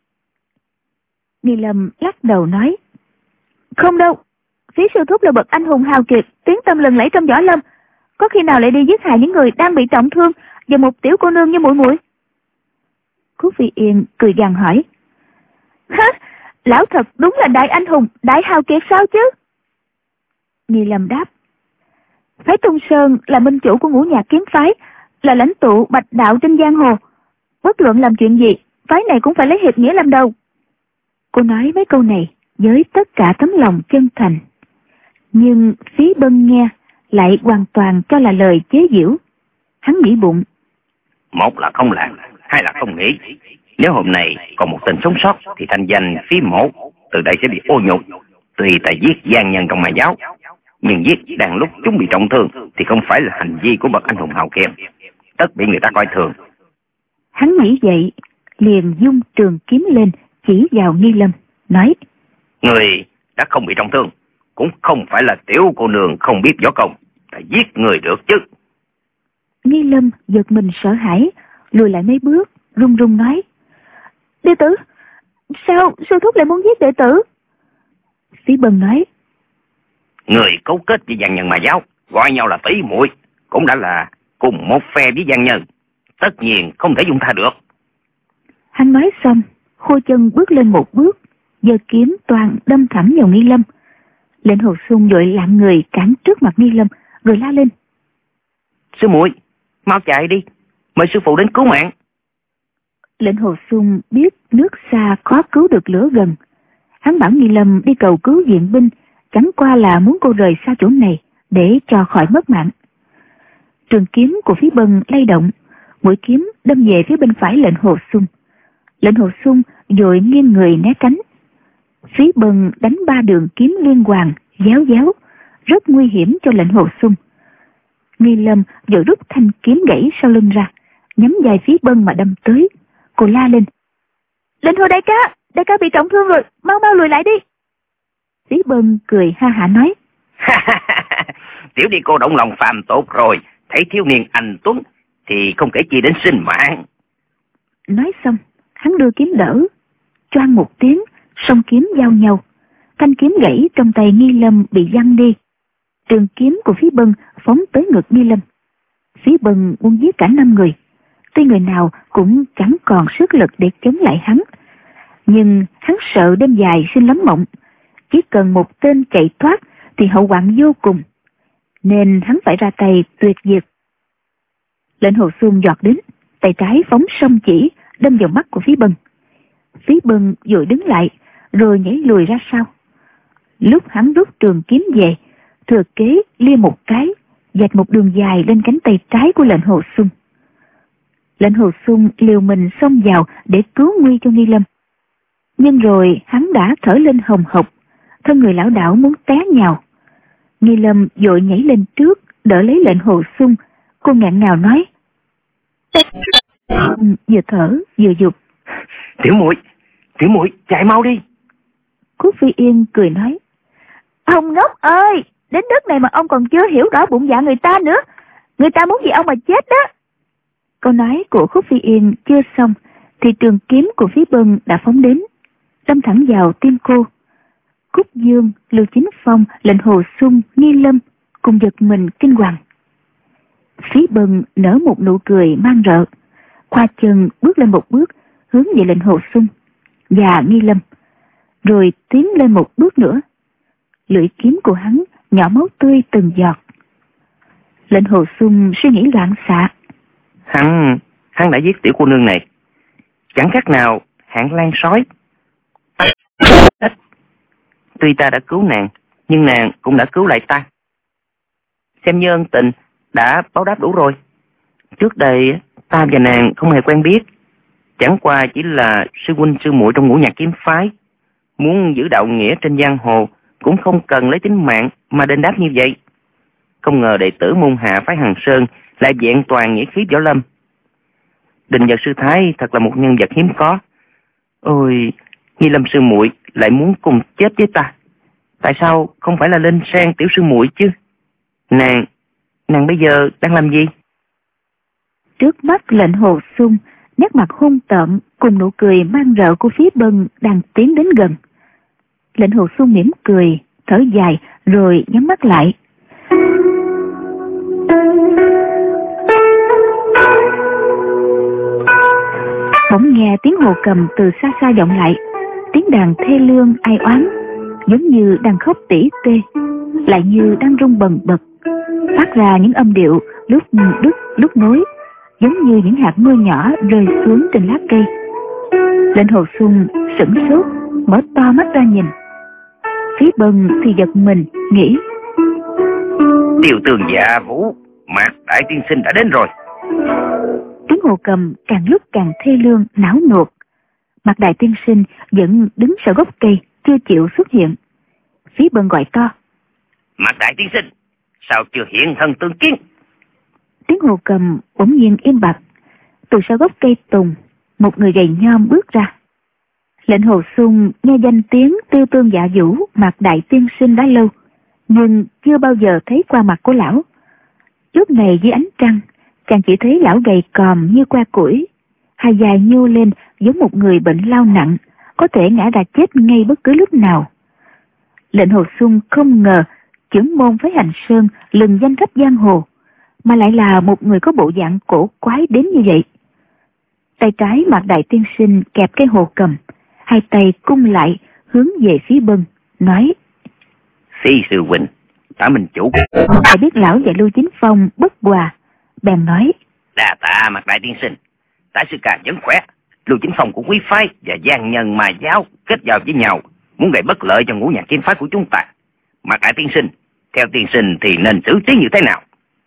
Nghi Lâm lắc đầu nói, không đâu, Phí sư thúc là bậc anh hùng hào kiệt, tiếng tăm lừng lẫy trong võ lâm, có khi nào lại đi giết hại những người đang bị trọng thương và một tiểu cô nương như muội muội? Khúc Phi Yên cười gằn hỏi, hả, lão thật đúng là đại anh hùng, đại hào kiệt sao chứ? Nghi Lâm đáp, phái Tung Sơn là minh chủ của ngũ nhạc kiếm phái, là lãnh tụ bạch đạo trên giang hồ. Bất luận làm chuyện gì, phái này cũng phải lấy hiệp nghĩa làm đầu. Cô nói mấy câu này với tất cả tấm lòng chân thành, nhưng Phí Bân nghe lại hoàn toàn cho là lời chế giễu. Hắn nghĩ bụng, một là không làm, hai là không nghĩ. Nếu hôm nay còn một tên sống sót thì thanh danh Phí mổ từ đây sẽ bị ô nhục. Tuy ta giết gian nhân trong mà giáo, nhưng giết đang lúc chúng bị trọng thương thì không phải là hành vi của bậc anh hùng hào kiệt, tất bị người ta coi thường. Hắn nghĩ vậy, liền dung trường kiếm lên chỉ vào Nghi Lâm, nói, người đã không bị trọng thương, cũng không phải là tiểu cô nương không biết võ công, ta giết người được chứ. Nghi Lâm giật mình sợ hãi, lùi lại mấy bước, run run nói, đệ tử, sao sư thúc lại muốn giết đệ tử? Phí Bân nói, người cấu kết với gian nhân mà giáo, gọi nhau là tỷ muội, cũng đã là cùng một phe với gian nhân, tất nhiên không thể dung tha được. Hắn nói xong, khô chân bước lên một bước, giơ kiếm toàn đâm thẳng vào Nghi Lâm. Lệnh Hồ Xuân vội lạng người cản trước mặt Nghi Lâm, rồi la lên, sư muội, mau chạy đi, mời sư phụ đến cứu mạng. Lệnh Hồ Xuân biết nước xa khó cứu được lửa gần, hắn bảo Nghi Lâm đi cầu cứu viện binh, chẳng qua là muốn cô rời xa chỗ này để cho khỏi mất mạng. Trường kiếm của Phí Bân lay động, mũi kiếm đâm về phía bên phải Lệnh Hồ Xuân. Lệnh Hồ Xuân vội nghiêng người né tránh. Phí Bân đánh ba đường kiếm liên hoàn, giáo giáo, rất nguy hiểm cho Lệnh Hồ Xuân. Nghi Lâm vội rút thanh kiếm gãy sau lưng ra, nhắm dài Phí Bân mà đâm tới. Cô la lên, Lệnh Hồ đại ca, đại ca bị trọng thương rồi, mau mau lùi lại đi. Phí Bân cười ha hả nói, tiểu đi cô động lòng phàm tốt rồi, thấy thiếu niên anh tuấn thì không kể chi đến sinh mạng. Nói xong, hắn đưa kiếm đỡ, choang một tiếng, song kiếm giao nhau, thanh kiếm gãy trong tay Nghi Lâm bị văng đi. Trường kiếm của Phí Bân phóng tới ngực Nghi Lâm. Phí Bân muốn giết cả năm người, tuy người nào cũng chẳng còn sức lực để chống lại hắn, nhưng hắn sợ đêm dài sinh lắm mộng, chỉ cần một tên chạy thoát thì hậu hoạn vô cùng, nên hắn phải ra tay tuyệt diệt. Lệnh Hồ Xuân giọt đến, tay trái phóng song chỉ đâm vào mắt của Phí Bân. Phí Bân vội đứng lại, rồi nhảy lùi ra sau. Lúc hắn rút trường kiếm về, thừa kế lia một cái, dạch một đường dài lên cánh tay trái của Lệnh Hồ Xuân. Lệnh Hồ Xuân liều mình xông vào để cứu nguy cho Nghi Lâm, nhưng rồi hắn đã thở lên hồng hộc, thân người lão đảo muốn té nhào. Nghi Lâm vội nhảy lên trước, đỡ lấy Lệnh Hồ Xuân. Cô nghẹn ngào nói, vừa thở vừa dục, tiểu muội, tiểu muội chạy mau đi. Khúc Phi Yên cười nói, ông ngốc ơi, đến đất này mà ông còn chưa hiểu rõ bụng dạ người ta nữa, người ta muốn gì ông mà chết đó. Câu nói của Khúc Phi Yên chưa xong thì trường kiếm của Phí Bân đã phóng đến, đâm thẳng vào tim cô. Cúc Dương, Lưu Chính Phong, Lệnh Hồ Xuân, Nghi Lâm cùng giật mình kinh hoàng. Phí Bân nở một nụ cười mang rợ, khoa chân bước lên một bước hướng về Lệnh Hồ Xuân và Nghi Lâm, rồi tiến lên một bước nữa. Lưỡi kiếm của hắn nhỏ máu tươi từng giọt. Lệnh Hồ Xuân suy nghĩ loạn xạ. Hắn, hắn đã giết tiểu cô nương này, chẳng khác nào hạng lan sói. Tuy ta đã cứu nàng, nhưng nàng cũng đã cứu lại ta. Xem như ân tình đã báo đáp đủ rồi. Trước đây ta và nàng không hề quen biết, chẳng qua chỉ là sư huynh sư muội trong ngũ nhạc kiếm phái. Muốn giữ đạo nghĩa trên giang hồ cũng không cần lấy tính mạng mà đền đáp như vậy. Không ngờ đệ tử môn hạ phái Hằng Sơn lại vẹn toàn nghĩa khí võ lâm. Đình Nhật sư thái thật là một nhân vật hiếm có. Ôi, Nghi Lâm sư muội lại muốn cùng chết với ta. Tại sao không phải là Linh Sang tiểu sư muội chứ? Nàng, nàng bây giờ đang làm gì? Trước mắt lệnh Hồ Xuân, nét mặt hung tợn cùng nụ cười mang rợ của Phí Bân đang tiến đến gần. Lệnh Hồ Xuân mỉm cười, thở dài rồi nhắm mắt lại. Bỗng nghe tiếng hồ cầm từ xa xa vọng lại, tiếng đàn thê lương ai oán, giống như đang khóc tỉ tê, lại như đang rung bần bật, phát ra những âm điệu lúc đứt lúc nối, giống như những hạt mưa nhỏ rơi xuống trên lá cây. Lệnh Hồ Xuân sửng sốt, mở to mắt ra nhìn. Phí Bân thì giật mình, nghĩ: Tiêu Tường Dạ Vũ, Mạc Đại Tiên Sinh đã đến rồi. Tiếng hồ cầm càng lúc càng thê lương, não nuột. Mạc Đại Tiên Sinh vẫn đứng sau gốc cây, chưa chịu xuất hiện. Phí Bân gọi to: Mạc Đại Tiên Sinh, sao chưa hiện thân tương kiến? Tiếng hồ cầm bỗng nhiên im bặt. Từ sau gốc cây tùng, một người gầy nhom bước ra. Lệnh Hồ Xuân nghe danh tiếng Tiêu Tương Dạ Vũ Mạc Đại Tiên Sinh đã lâu, nhưng chưa bao giờ thấy qua mặt của lão. Lúc này dưới ánh trăng, chàng chỉ thấy lão gầy còm như que củi, hai dài nhô lên giống một người bệnh lao nặng, có thể ngã ra chết ngay bất cứ lúc nào. Lệnh Hồ Xuân không ngờ chưởng môn Phái Hành Sơn lừng danh khắp giang hồ, mà lại là một người có bộ dạng cổ quái đến như vậy. Tay trái Mạc Đại Tiên Sinh kẹp cái hồ cầm, hai tay cung lại hướng về phía Bân, nói: Phi sư huynh, Tả Minh Chủ. Phải biết lão và Lưu Chính Phong bất hòa, bèn nói: Đa tạ Mạc Đại Tiên Sinh, Tả sư ca vẫn khỏe. Lưu Chính Phong của quý phái và gian nhân mà giáo kết giao với nhau, muốn gây bất lợi cho ngũ nhạc kiếm phái của chúng ta. Mạc Đại Tiên Sinh, theo tiên sinh thì nên xử trí như thế nào?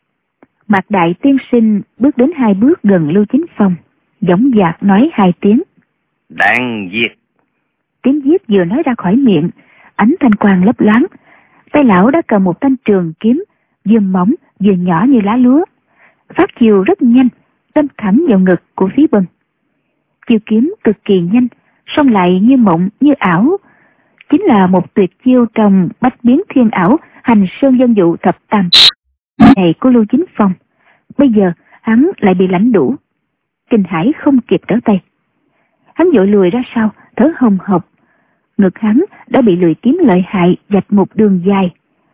Mạc Đại Tiên Sinh bước đến hai bước gần Lưu Chính Phong, dõng dạc nói hai tiếng: Đang giết. Tiếng giết vừa nói ra khỏi miệng, ánh thanh quang lấp loáng. Tay lão đã cầm một thanh trường kiếm, vừa mỏng vừa nhỏ như lá lúa, phát chiều rất nhanh, đâm thẳng vào ngực của Phí Bân. Chiêu kiếm cực kỳ nhanh, song lại như mộng như ảo, chính là một tuyệt chiêu trong bách biến thiên ảo hành sơn dân dụ thập tam này của Lưu Chính Phong. Bây giờ hắn lại bị lãnh đủ, kinh hãi không kịp trở tay. Hắn vội lùi ra sau, thở hồng hộc. Ngực hắn đã bị lưỡi kiếm lợi hại vạch một đường dài,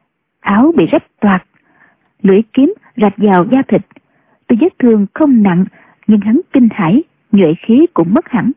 áo bị rách toạc, lưỡi kiếm rạch vào da thịt. Tuy vết thương không nặng, nhưng hắn kinh hãi, nhuệ khí cũng mất hẳn.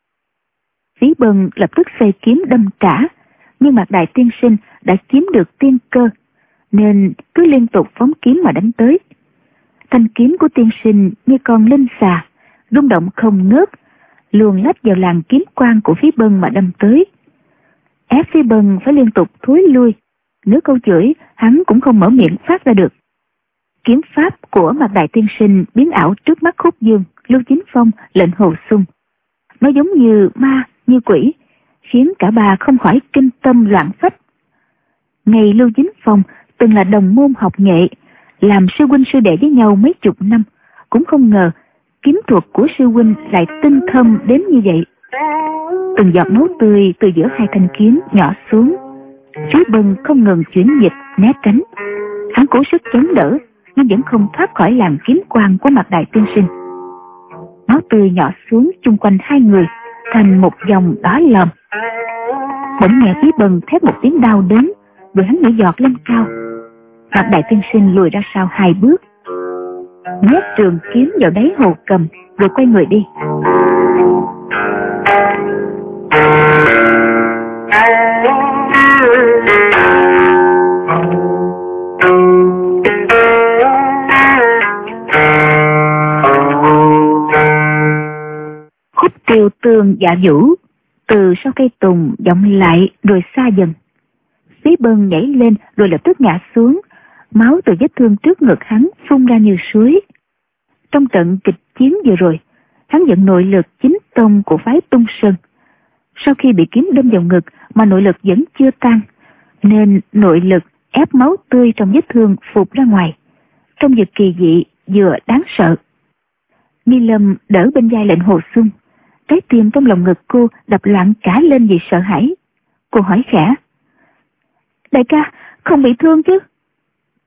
Phí Bân lập tức xoay kiếm đâm trả, nhưng Mạc Đại Tiên Sinh đã chiếm được tiên cơ, nên cứ liên tục phóng kiếm mà đánh tới. Thanh kiếm của tiên sinh như con linh xà, rung động không ngớt, luồn lách vào làn kiếm quang của Phí Bân mà đâm tới. Ép Phí Bân phải liên tục thối lui, nửa câu chửi hắn cũng không mở miệng phát ra được. Kiếm pháp của Mạc Đại Tiên Sinh biến ảo trước mắt Khúc Dương, Lưu Chính Phong, Lệnh Hồ Xuân. Nó giống như ma, như quỷ, khiến cả ba không khỏi kinh tâm loạn phách. Ngày Lưu Chính Phong từng là đồng môn học nghệ, làm sư huynh sư đệ với nhau mấy chục năm, cũng không ngờ kiếm thuật của sư huynh lại tinh thâm đến như vậy. Từng giọt máu tươi từ giữa hai thanh kiếm nhỏ xuống. Phí Bân không ngừng chuyển dịch, né tránh. Hắn cố sức chống đỡ, nhưng vẫn không thoát khỏi làn kiếm quang của Mạc Đại Tiên Sinh. Máu tươi nhỏ xuống chung quanh hai người, thành một dòng đỏ lòm. Bỗng nghe Phí Bân thét một tiếng đau đớn, rồi hắn nhảy giọt lên cao. Mạc Đại Tiên Sinh lùi ra sau hai bước, nhét trường kiếm vào đáy hồ cầm, rồi quay người đi. Khúc Tiêu Tương Dạ Vũ từ sau cây tùng vọng lại rồi xa dần. Phí Bân nhảy lên rồi lập tức ngã xuống, máu từ vết thương trước ngực hắn phun ra như suối. Trong trận kịch chiến vừa rồi, hắn vận nội lực chính tông của phái Tung Sơn. Sau khi bị kiếm đâm vào ngực mà nội lực vẫn chưa tan, nên nội lực ép máu tươi trong vết thương phụt ra ngoài, trông vừa kỳ dị vừa đáng sợ. Nghi Lâm đỡ bên vai Lệnh Hồ Xuân, trái tim trong lòng ngực cô đập loạn cả lên vì sợ hãi. Cô hỏi khẽ: Đại ca, không bị thương chứ?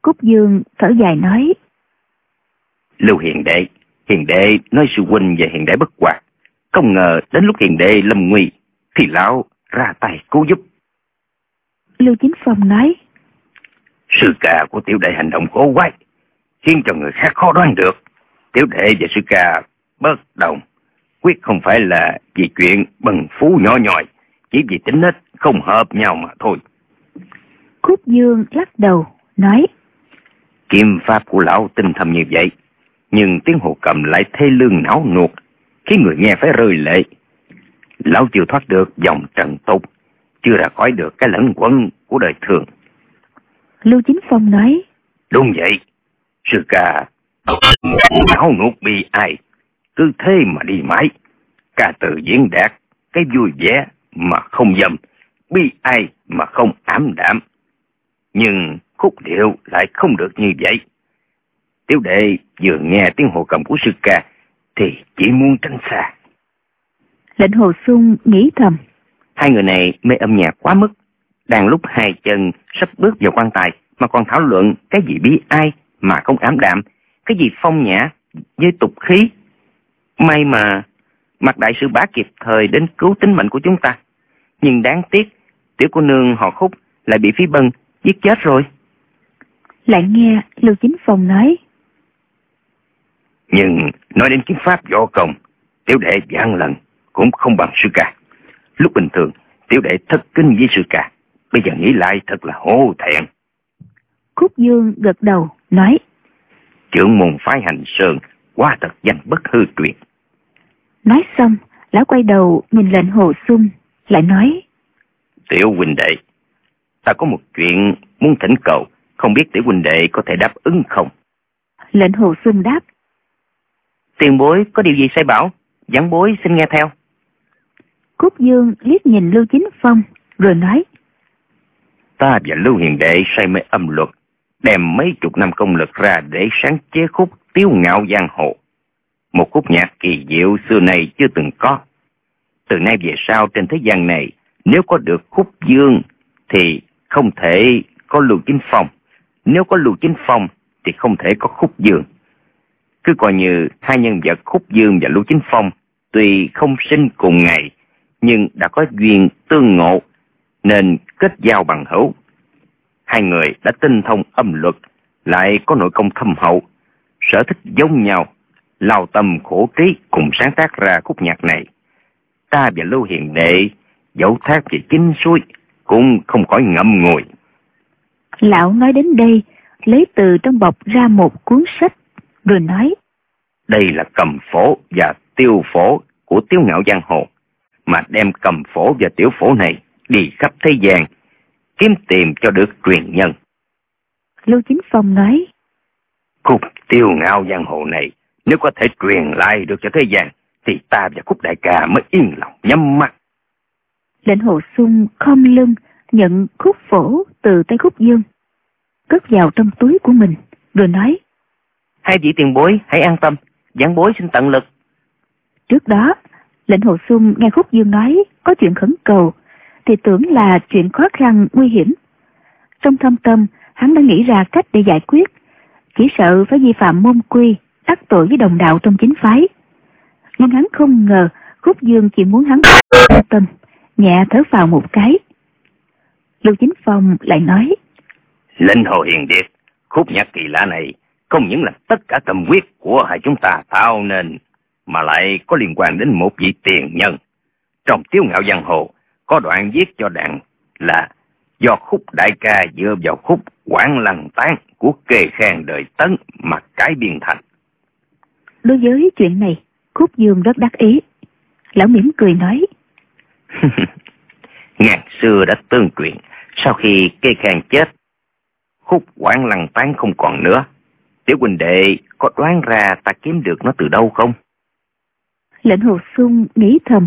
Cúc Dương thở dài nói: Lưu hiền đệ, hiền đệ nói sư huynh và hiền đệ bất hòa, không ngờ đến lúc hiền đệ lâm nguy thì lão ra tay cứu giúp. Lưu Chính Phong nói: Sư ca của tiểu đệ hành động cố quái, khiến cho người khác khó đoán được. Tiểu đệ và sư ca bất đồng, quyết không phải là vì chuyện bần phú nhỏ nhòi, chỉ vì tính nết không hợp nhau mà thôi. Cúc Dương lắc đầu nói: Kiếm pháp của lão tinh thâm như vậy, nhưng tiếng hồ cầm lại thê lương não nuột, khiến người nghe phải rơi lệ. Lão chưa thoát được dòng trần tục, chưa ra khỏi được cái lẫn quẩn của đời thường. Lưu Chính Phong nói: Đúng vậy, sư ca một não nuột bi ai, cứ thế mà đi mãi. Ca từ diễn đạt cái vui vẻ mà không dâm, bi ai mà không ảm đạm. Nhưng khúc điệu lại không được như vậy. Tiểu đệ vừa nghe tiếng hồ cầm của sư ca thì chỉ muốn tránh xa. Lệnh Hồ Xung nghĩ thầm: Hai người này mê âm nhạc quá mức, đang lúc hai chân sắp bước vào quan tài mà còn thảo luận cái gì bi ai mà không ảm đạm, cái gì phong nhã với tục khí. May mà Mạc đại sư bá kịp thời đến cứu tính mệnh của chúng ta, nhưng đáng tiếc tiểu cô nương họ Khúc lại bị Phí Bân giết chết rồi. Lại nghe Lưu Chính Phong nói: Nhưng nói đến kiếm pháp võ công, tiểu đệ vạn lần cũng không bằng sư ca. Lúc bình thường tiểu đệ thất kính với sư ca, bây giờ nghĩ lại thật là hổ thẹn. Cúc Dương gật đầu nói: Trưởng môn phái Hành Sơn quá thật danh bất hư truyền. Nói xong, lão quay đầu nhìn Lệnh Hồ Xung, lại nói: Tiểu huynh đệ, ta có một chuyện muốn thỉnh cầu, không biết tiểu huynh đệ có thể đáp ứng không? Lệnh Hồ Xung đáp: Tiền bối có điều gì sai bảo, giảng bối xin nghe theo. Cúc Dương liếc nhìn Lưu Chính Phong rồi nói: Ta và Lưu hiền đệ say mê âm luật, đem mấy chục năm công lực ra để sáng chế khúc Tiếu Ngạo Giang Hồ, một khúc nhạc kỳ diệu xưa này chưa từng có. Từ nay về sau trên thế gian này, nếu có được khúc Dương thì không thể có Lưu Chính Phong, nếu có Lưu Chính Phong thì không thể có khúc Dương. Cứ coi như hai nhân vật Khúc Dương và Lưu Chính Phong tuy không sinh cùng ngày, nhưng đã có duyên tương ngộ nên kết giao bằng hữu. Hai người đã tinh thông âm luật, lại có nội công thâm hậu, sở thích giống nhau, lao tâm khổ trí cùng sáng tác ra khúc nhạc này. Ta và Lưu hiền đệ dẫu thác về chính suối cũng không khỏi ngậm ngùi. Lão nói đến đây, lấy từ trong bọc ra một cuốn sách rồi nói: Đây là cầm phổ và tiêu phổ của Tiếu Ngạo Giang Hồ, mà đem cầm phổ và tiểu phổ này đi khắp thế gian, kiếm tìm cho được truyền nhân. Lưu Chính Phong nói: Khúc Tiếu Ngạo Giang Hồ này nếu có thể truyền lại được cho thế gian thì ta và Khúc đại ca mới yên lòng nhắm mắt. Lệnh Hồ Xung khom lưng nhận khúc phổ từ tay Khúc Dương, cất vào trong túi của mình rồi nói: Hai vị tiền bối hãy an tâm, giảng bối xin tận lực. Trước đó Lệnh Hồ Xung nghe Khúc Dương nói có chuyện khẩn cầu thì tưởng là chuyện khó khăn nguy hiểm. Trong thâm tâm hắn đã nghĩ ra cách để giải quyết, chỉ sợ phải vi phạm môn quy, đắc tội với đồng đạo trong chính phái. Nhưng hắn không ngờ Khúc Dương chỉ muốn hắn an tâm, nhẹ thở vào một cái. Lưu Chính Phong lại nói: Lệnh Hồ hiền điệt, khúc nhạc kỳ lạ này không những là tất cả tâm huyết của hai chúng ta tạo nên, mà lại có liên quan đến một vị tiền nhân. Trong Tiếu Ngạo Giang Hồ có đoạn viết cho đặng là do Khúc đại ca dựa vào khúc Quảng Lăng Tán của Kê Khang đời Tấn mà cải biên thành. Đối với chuyện này, Khúc Dương rất đắc ý. Lão mỉm cười nói: Ngàn xưa đã tương truyền, sau khi Kê Khang chết, khúc Quảng Lăng Tán không còn nữa. Tiểu huynh đệ có đoán ra ta kiếm được nó từ đâu không? Lệnh Hồ Xung nghĩ thầm: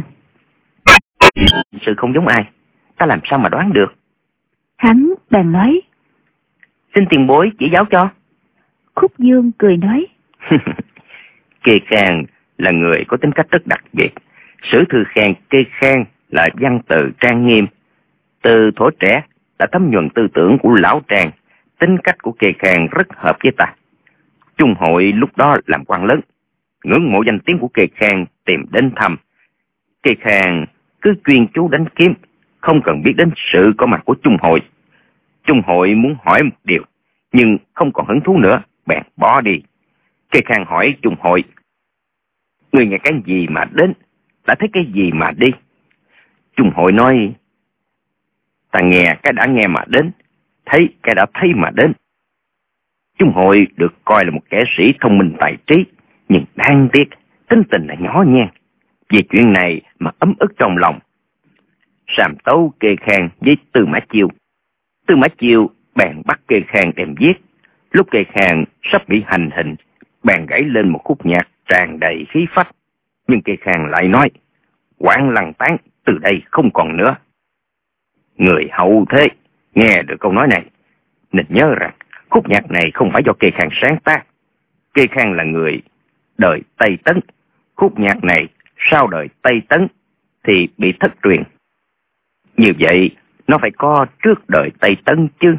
Sự không giống ai, ta làm sao mà đoán được. Hắn bèn nói: Xin tiền bối chỉ giáo cho. Khúc Dương cười nói: Kê Khang là người có tính cách rất đặc biệt. Sử thư khen Kê Khang là văn từ trang nghiêm, từ thuở trẻ đã thấm nhuần tư tưởng của lão Trang, tính cách của Kề Khang rất hợp với ta. Chung hội lúc đó làm quan lớn, ngưỡng mộ danh tiếng của Kề Khang tìm đến thăm. Kề Khang cứ chuyên chú đánh kiếm, không cần biết đến sự có mặt của chung hội. Chung hội muốn hỏi một điều, nhưng không còn hứng thú nữa, bèn bỏ đi. Kề Khang hỏi chung hội: người nghe cái gì mà đến, đã thấy cái gì mà đi? Chung hội nói: ta nghe cái đã nghe mà đến, thấy cái đã thấy mà đến. Chung hội được coi là một kẻ sĩ thông minh tài trí, nhưng đáng tiếc tính tình là nhỏ nhen. Về chuyện này mà ấm ức trong lòng, sàm tấu Kề Khang với Tư Mã Chiêu. Tư Mã Chiêu bèn bắt Kề Khang đem giết. Lúc Kề Khang sắp bị hành hình, bèn gảy lên một khúc nhạc tràn đầy khí phách, nhưng Kề Khang lại nói: Quảng Lăng tán từ đây không còn nữa. Người hậu thế nghe được câu nói này nên nhớ rằng khúc nhạc này không phải do Kề Khang sáng tác. Kề Khang là người đời Tây Tấn, khúc nhạc này sau đời Tây Tấn thì bị thất truyền. Như vậy nó phải có trước đời Tây Tấn chứ.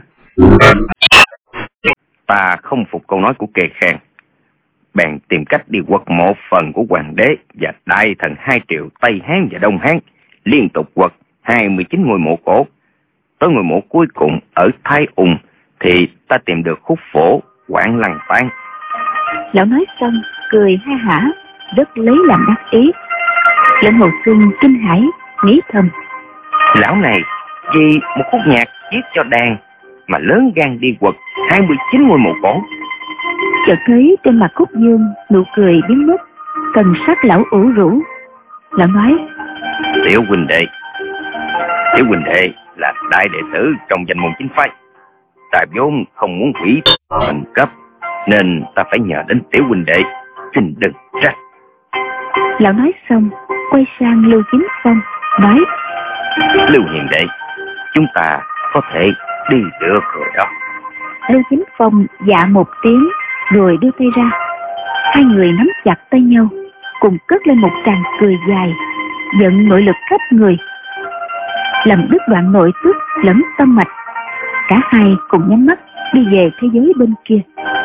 Ta không phục câu nói của Kề Khang, bèn tìm cách đi quật mộ phần của hoàng đế và đại thần hai triệu Tây Hán và Đông Hán, liên tục quật hai mươi chín ngôi mộ cổ. Tới ngôi mộ cuối cùng ở Thái Ung thì ta tìm được khúc phổ Quảng Lăng tán. Lão nói xong cười ha hả, rất lấy làm đắc ý. Lệnh Hồ Xuân kinh hãi nghĩ thầm: lão này vì một khúc nhạc viết cho đàn mà lớn gan đi quật hai mươi chín ngôi mộ cổ. Chợt thấy trên mặt Khúc Dương nụ cười biến mất, thần sắc lão ủ rũ. Lão nói: Tiểu huynh đệ, tiểu huynh đệ là đại đệ tử trong danh môn chính phái. Ta vốn không muốn quỷ mình cấp, nên ta phải nhờ đến tiểu huynh đệ, xin đừng trách. Lão nói xong quay sang Lưu Chính Phong nói: Lưu hiền đệ, chúng ta có thể đi được rồi đó. Lưu Chính Phong dạ một tiếng rồi đưa tay ra. Hai người nắm chặt tay nhau, cùng cất lên một tràng cười dài, giận nội lực khắp người, làm đứt đoạn nội tức lẫn tâm mạch. Cả hai cùng nhắm mắt đi về thế giới bên kia.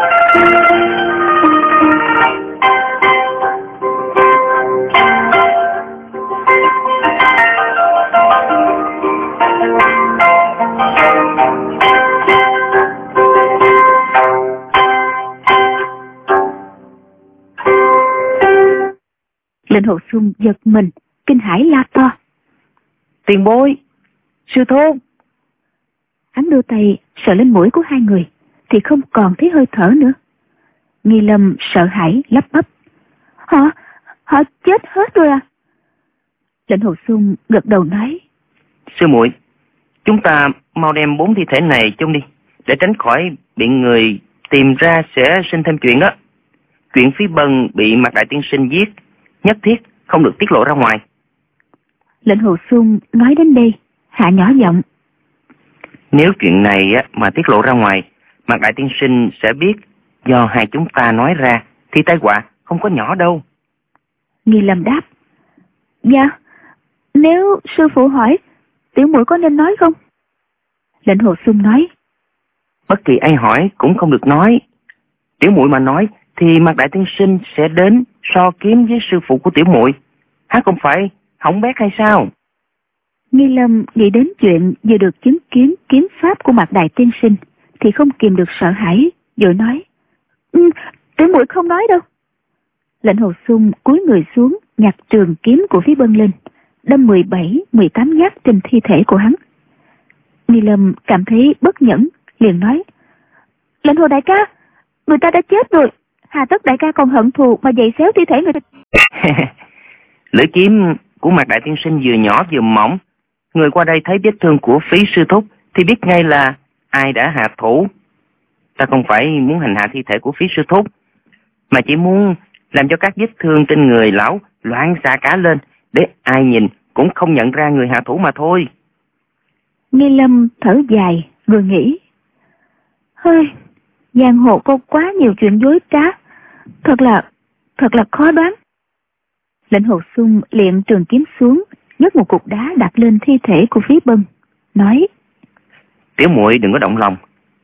Lệnh Hồ Xuân giật mình, kinh hãi la to: Tiền bối, sư thôn! Hắn đưa tay sờ lên mũi của hai người thì không còn thấy hơi thở nữa. Nghi Lâm sợ hãi lắp bắp: Họ, họ chết hết rồi à? Lệnh Hồ Xuân gật đầu nói: Sư muội, chúng ta mau đem bốn thi thể này chôn đi, để tránh khỏi bị người tìm ra sẽ sinh thêm chuyện đó. Chuyện Phí Bân bị Mạc Đại Tiên Sinh giết nhất thiết không được tiết lộ ra ngoài. Lệnh Hồ Xuân nói đến đây hạ nhỏ giọng: Nếu chuyện này mà tiết lộ ra ngoài, Mạc Đại Tiên Sinh sẽ biết do hai chúng ta nói ra thì tai họa không có nhỏ đâu. Nghi Lâm đáp: Dạ, nếu sư phụ hỏi, tiểu muội có nên nói không? Lệnh Hồ Xuân nói: Bất kỳ ai hỏi cũng không được nói. Tiểu muội mà nói thì Mạc Đại Tiên Sinh sẽ đến so kiếm với sư phụ của tiểu muội, hắn không phải hỏng bét hay sao? Nghi Lâm nghĩ đến chuyện vừa được chứng kiến kiếm pháp của Mạc Đại Tiên Sinh thì không kìm được sợ hãi, vội nói: ừ, tiểu muội không nói đâu. Lệnh Hồ Xuân cúi người xuống nhặt trường kiếm của Phí Bân lên, đâm mười bảy, mười tám nhát trên thi thể của hắn. Nghi Lâm cảm thấy bất nhẫn, liền nói: Lệnh Hồ đại ca, người ta đã chết rồi, hà tất đại ca còn hận thù mà giày xéo thi thể người ta? Lưỡi kiếm của Mạc Đại Tiên Sinh vừa nhỏ vừa mỏng, người qua đây thấy vết thương của Phí sư thúc thì biết ngay là ai đã hạ thủ. Ta không phải muốn hành hạ thi thể của Phí sư thúc, mà chỉ muốn làm cho các vết thương trên người lão loạn xạ cả lên, để ai nhìn cũng không nhận ra người hạ thủ mà thôi. Nghi Lâm thở dài rồi nghĩ: Hơi, giang hồ có quá nhiều chuyện dối trá, thật là, thật là khó đoán. Lệnh Hồ Xuân liền trường kiếm xuống, nhấc một cục đá đặt lên thi thể của Phí Bân, nói: Tiểu muội đừng có động lòng,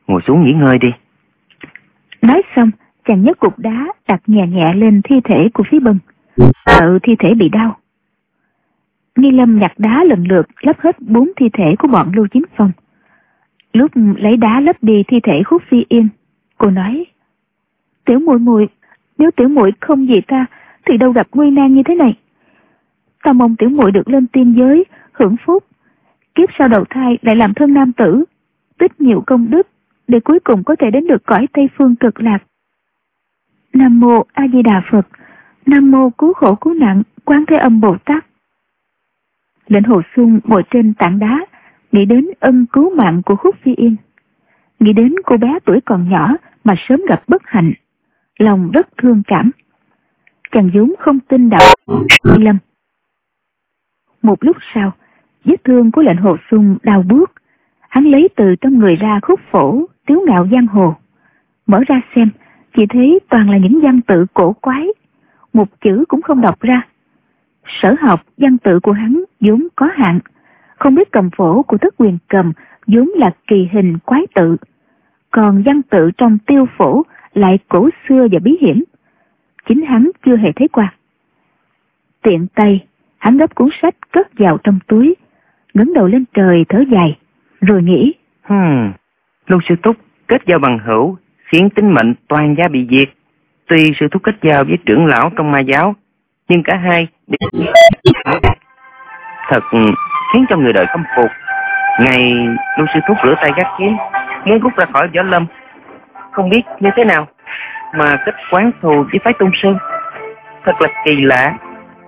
ngồi xuống nghỉ ngơi đi. Nói xong, chàng nhấc cục đá đặt nhẹ nhẹ lên thi thể của Phí Bân, sợ thi thể bị đau. Nghi Lâm nhặt đá lần lượt lấp hết bốn thi thể của bọn Lưu Chính Phong. Lúc lấy đá lấp đi thi thể Khúc Phi Yên, cô nói: Tiểu muội muội, nếu tiểu muội không vì ta thì đâu gặp nguy nan như thế này. Ta mong tiểu muội được lên tiên giới hưởng phúc, kiếp sau đầu thai lại làm thân nam tử, tích nhiều công đức để cuối cùng có thể đến được cõi Tây Phương Cực Lạc. Nam mô A Di Đà Phật, Nam mô Cứu Khổ Cứu Nạn Quán Thế Âm Bồ Tát. Lệnh Hồ Xuân ngồi trên tảng đá, nghĩ đến ân cứu mạng của Khúc Phi Yên, nghĩ đến cô bé tuổi còn nhỏ mà sớm gặp bất hạnh, lòng rất thương cảm. Chàng vốn không tin đạo Nghi Lâm. Một lúc sau, vết thương của Lệnh Hồ Xuân đau buốt, hắn lấy từ trong người ra khúc phổ Tiếu Ngạo Giang Hồ, mở ra xem, chỉ thấy toàn là những văn tự cổ quái, một chữ cũng không đọc ra. Sở học văn tự của hắn vốn có hạn, không biết cầm phổ của Thất Quyền Cầm vốn là kỳ hình quái tự, còn văn tự trong tiêu phổ lại cổ xưa và bí hiểm, chính hắn chưa hề thấy qua. Tiện tay, hắn gấp cuốn sách cất vào trong túi, ngẩng đầu lên trời thở dài, rồi nghĩ: Hmm, Lưu sư thúc kết giao bằng hữu khiến tính mệnh toàn gia bị diệt. Tuy sư thúc kết giao với trưởng lão trong ma giáo, nhưng cả hai đều thật khiến cho người đời khâm phục. Ngày Lưu sư thúc rửa tay gác kiếm, muốn rút ra khỏi võ lâm, không biết như thế nào mà kết quán thù với phái Tung Sơn, thật là kỳ lạ.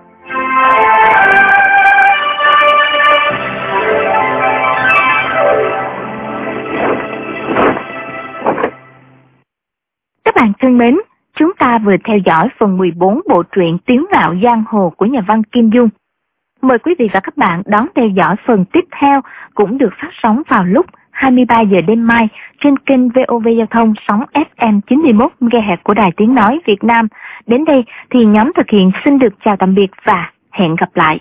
Các bạn thân mến, chúng ta vừa theo dõi phần mười bốn bộ truyện Tiếu Ngạo Giang Hồ của nhà văn Kim Dung. Mời quý vị và các bạn đón theo dõi phần tiếp theo, cũng được phát sóng vào lúc hai mươi ba giờ đêm mai trên kênh vê o vê Giao thông sóng ép em chín mươi mốt mê ga héc của Đài Tiếng Nói Việt Nam. Đến đây thì nhóm thực hiện xin được chào tạm biệt và hẹn gặp lại.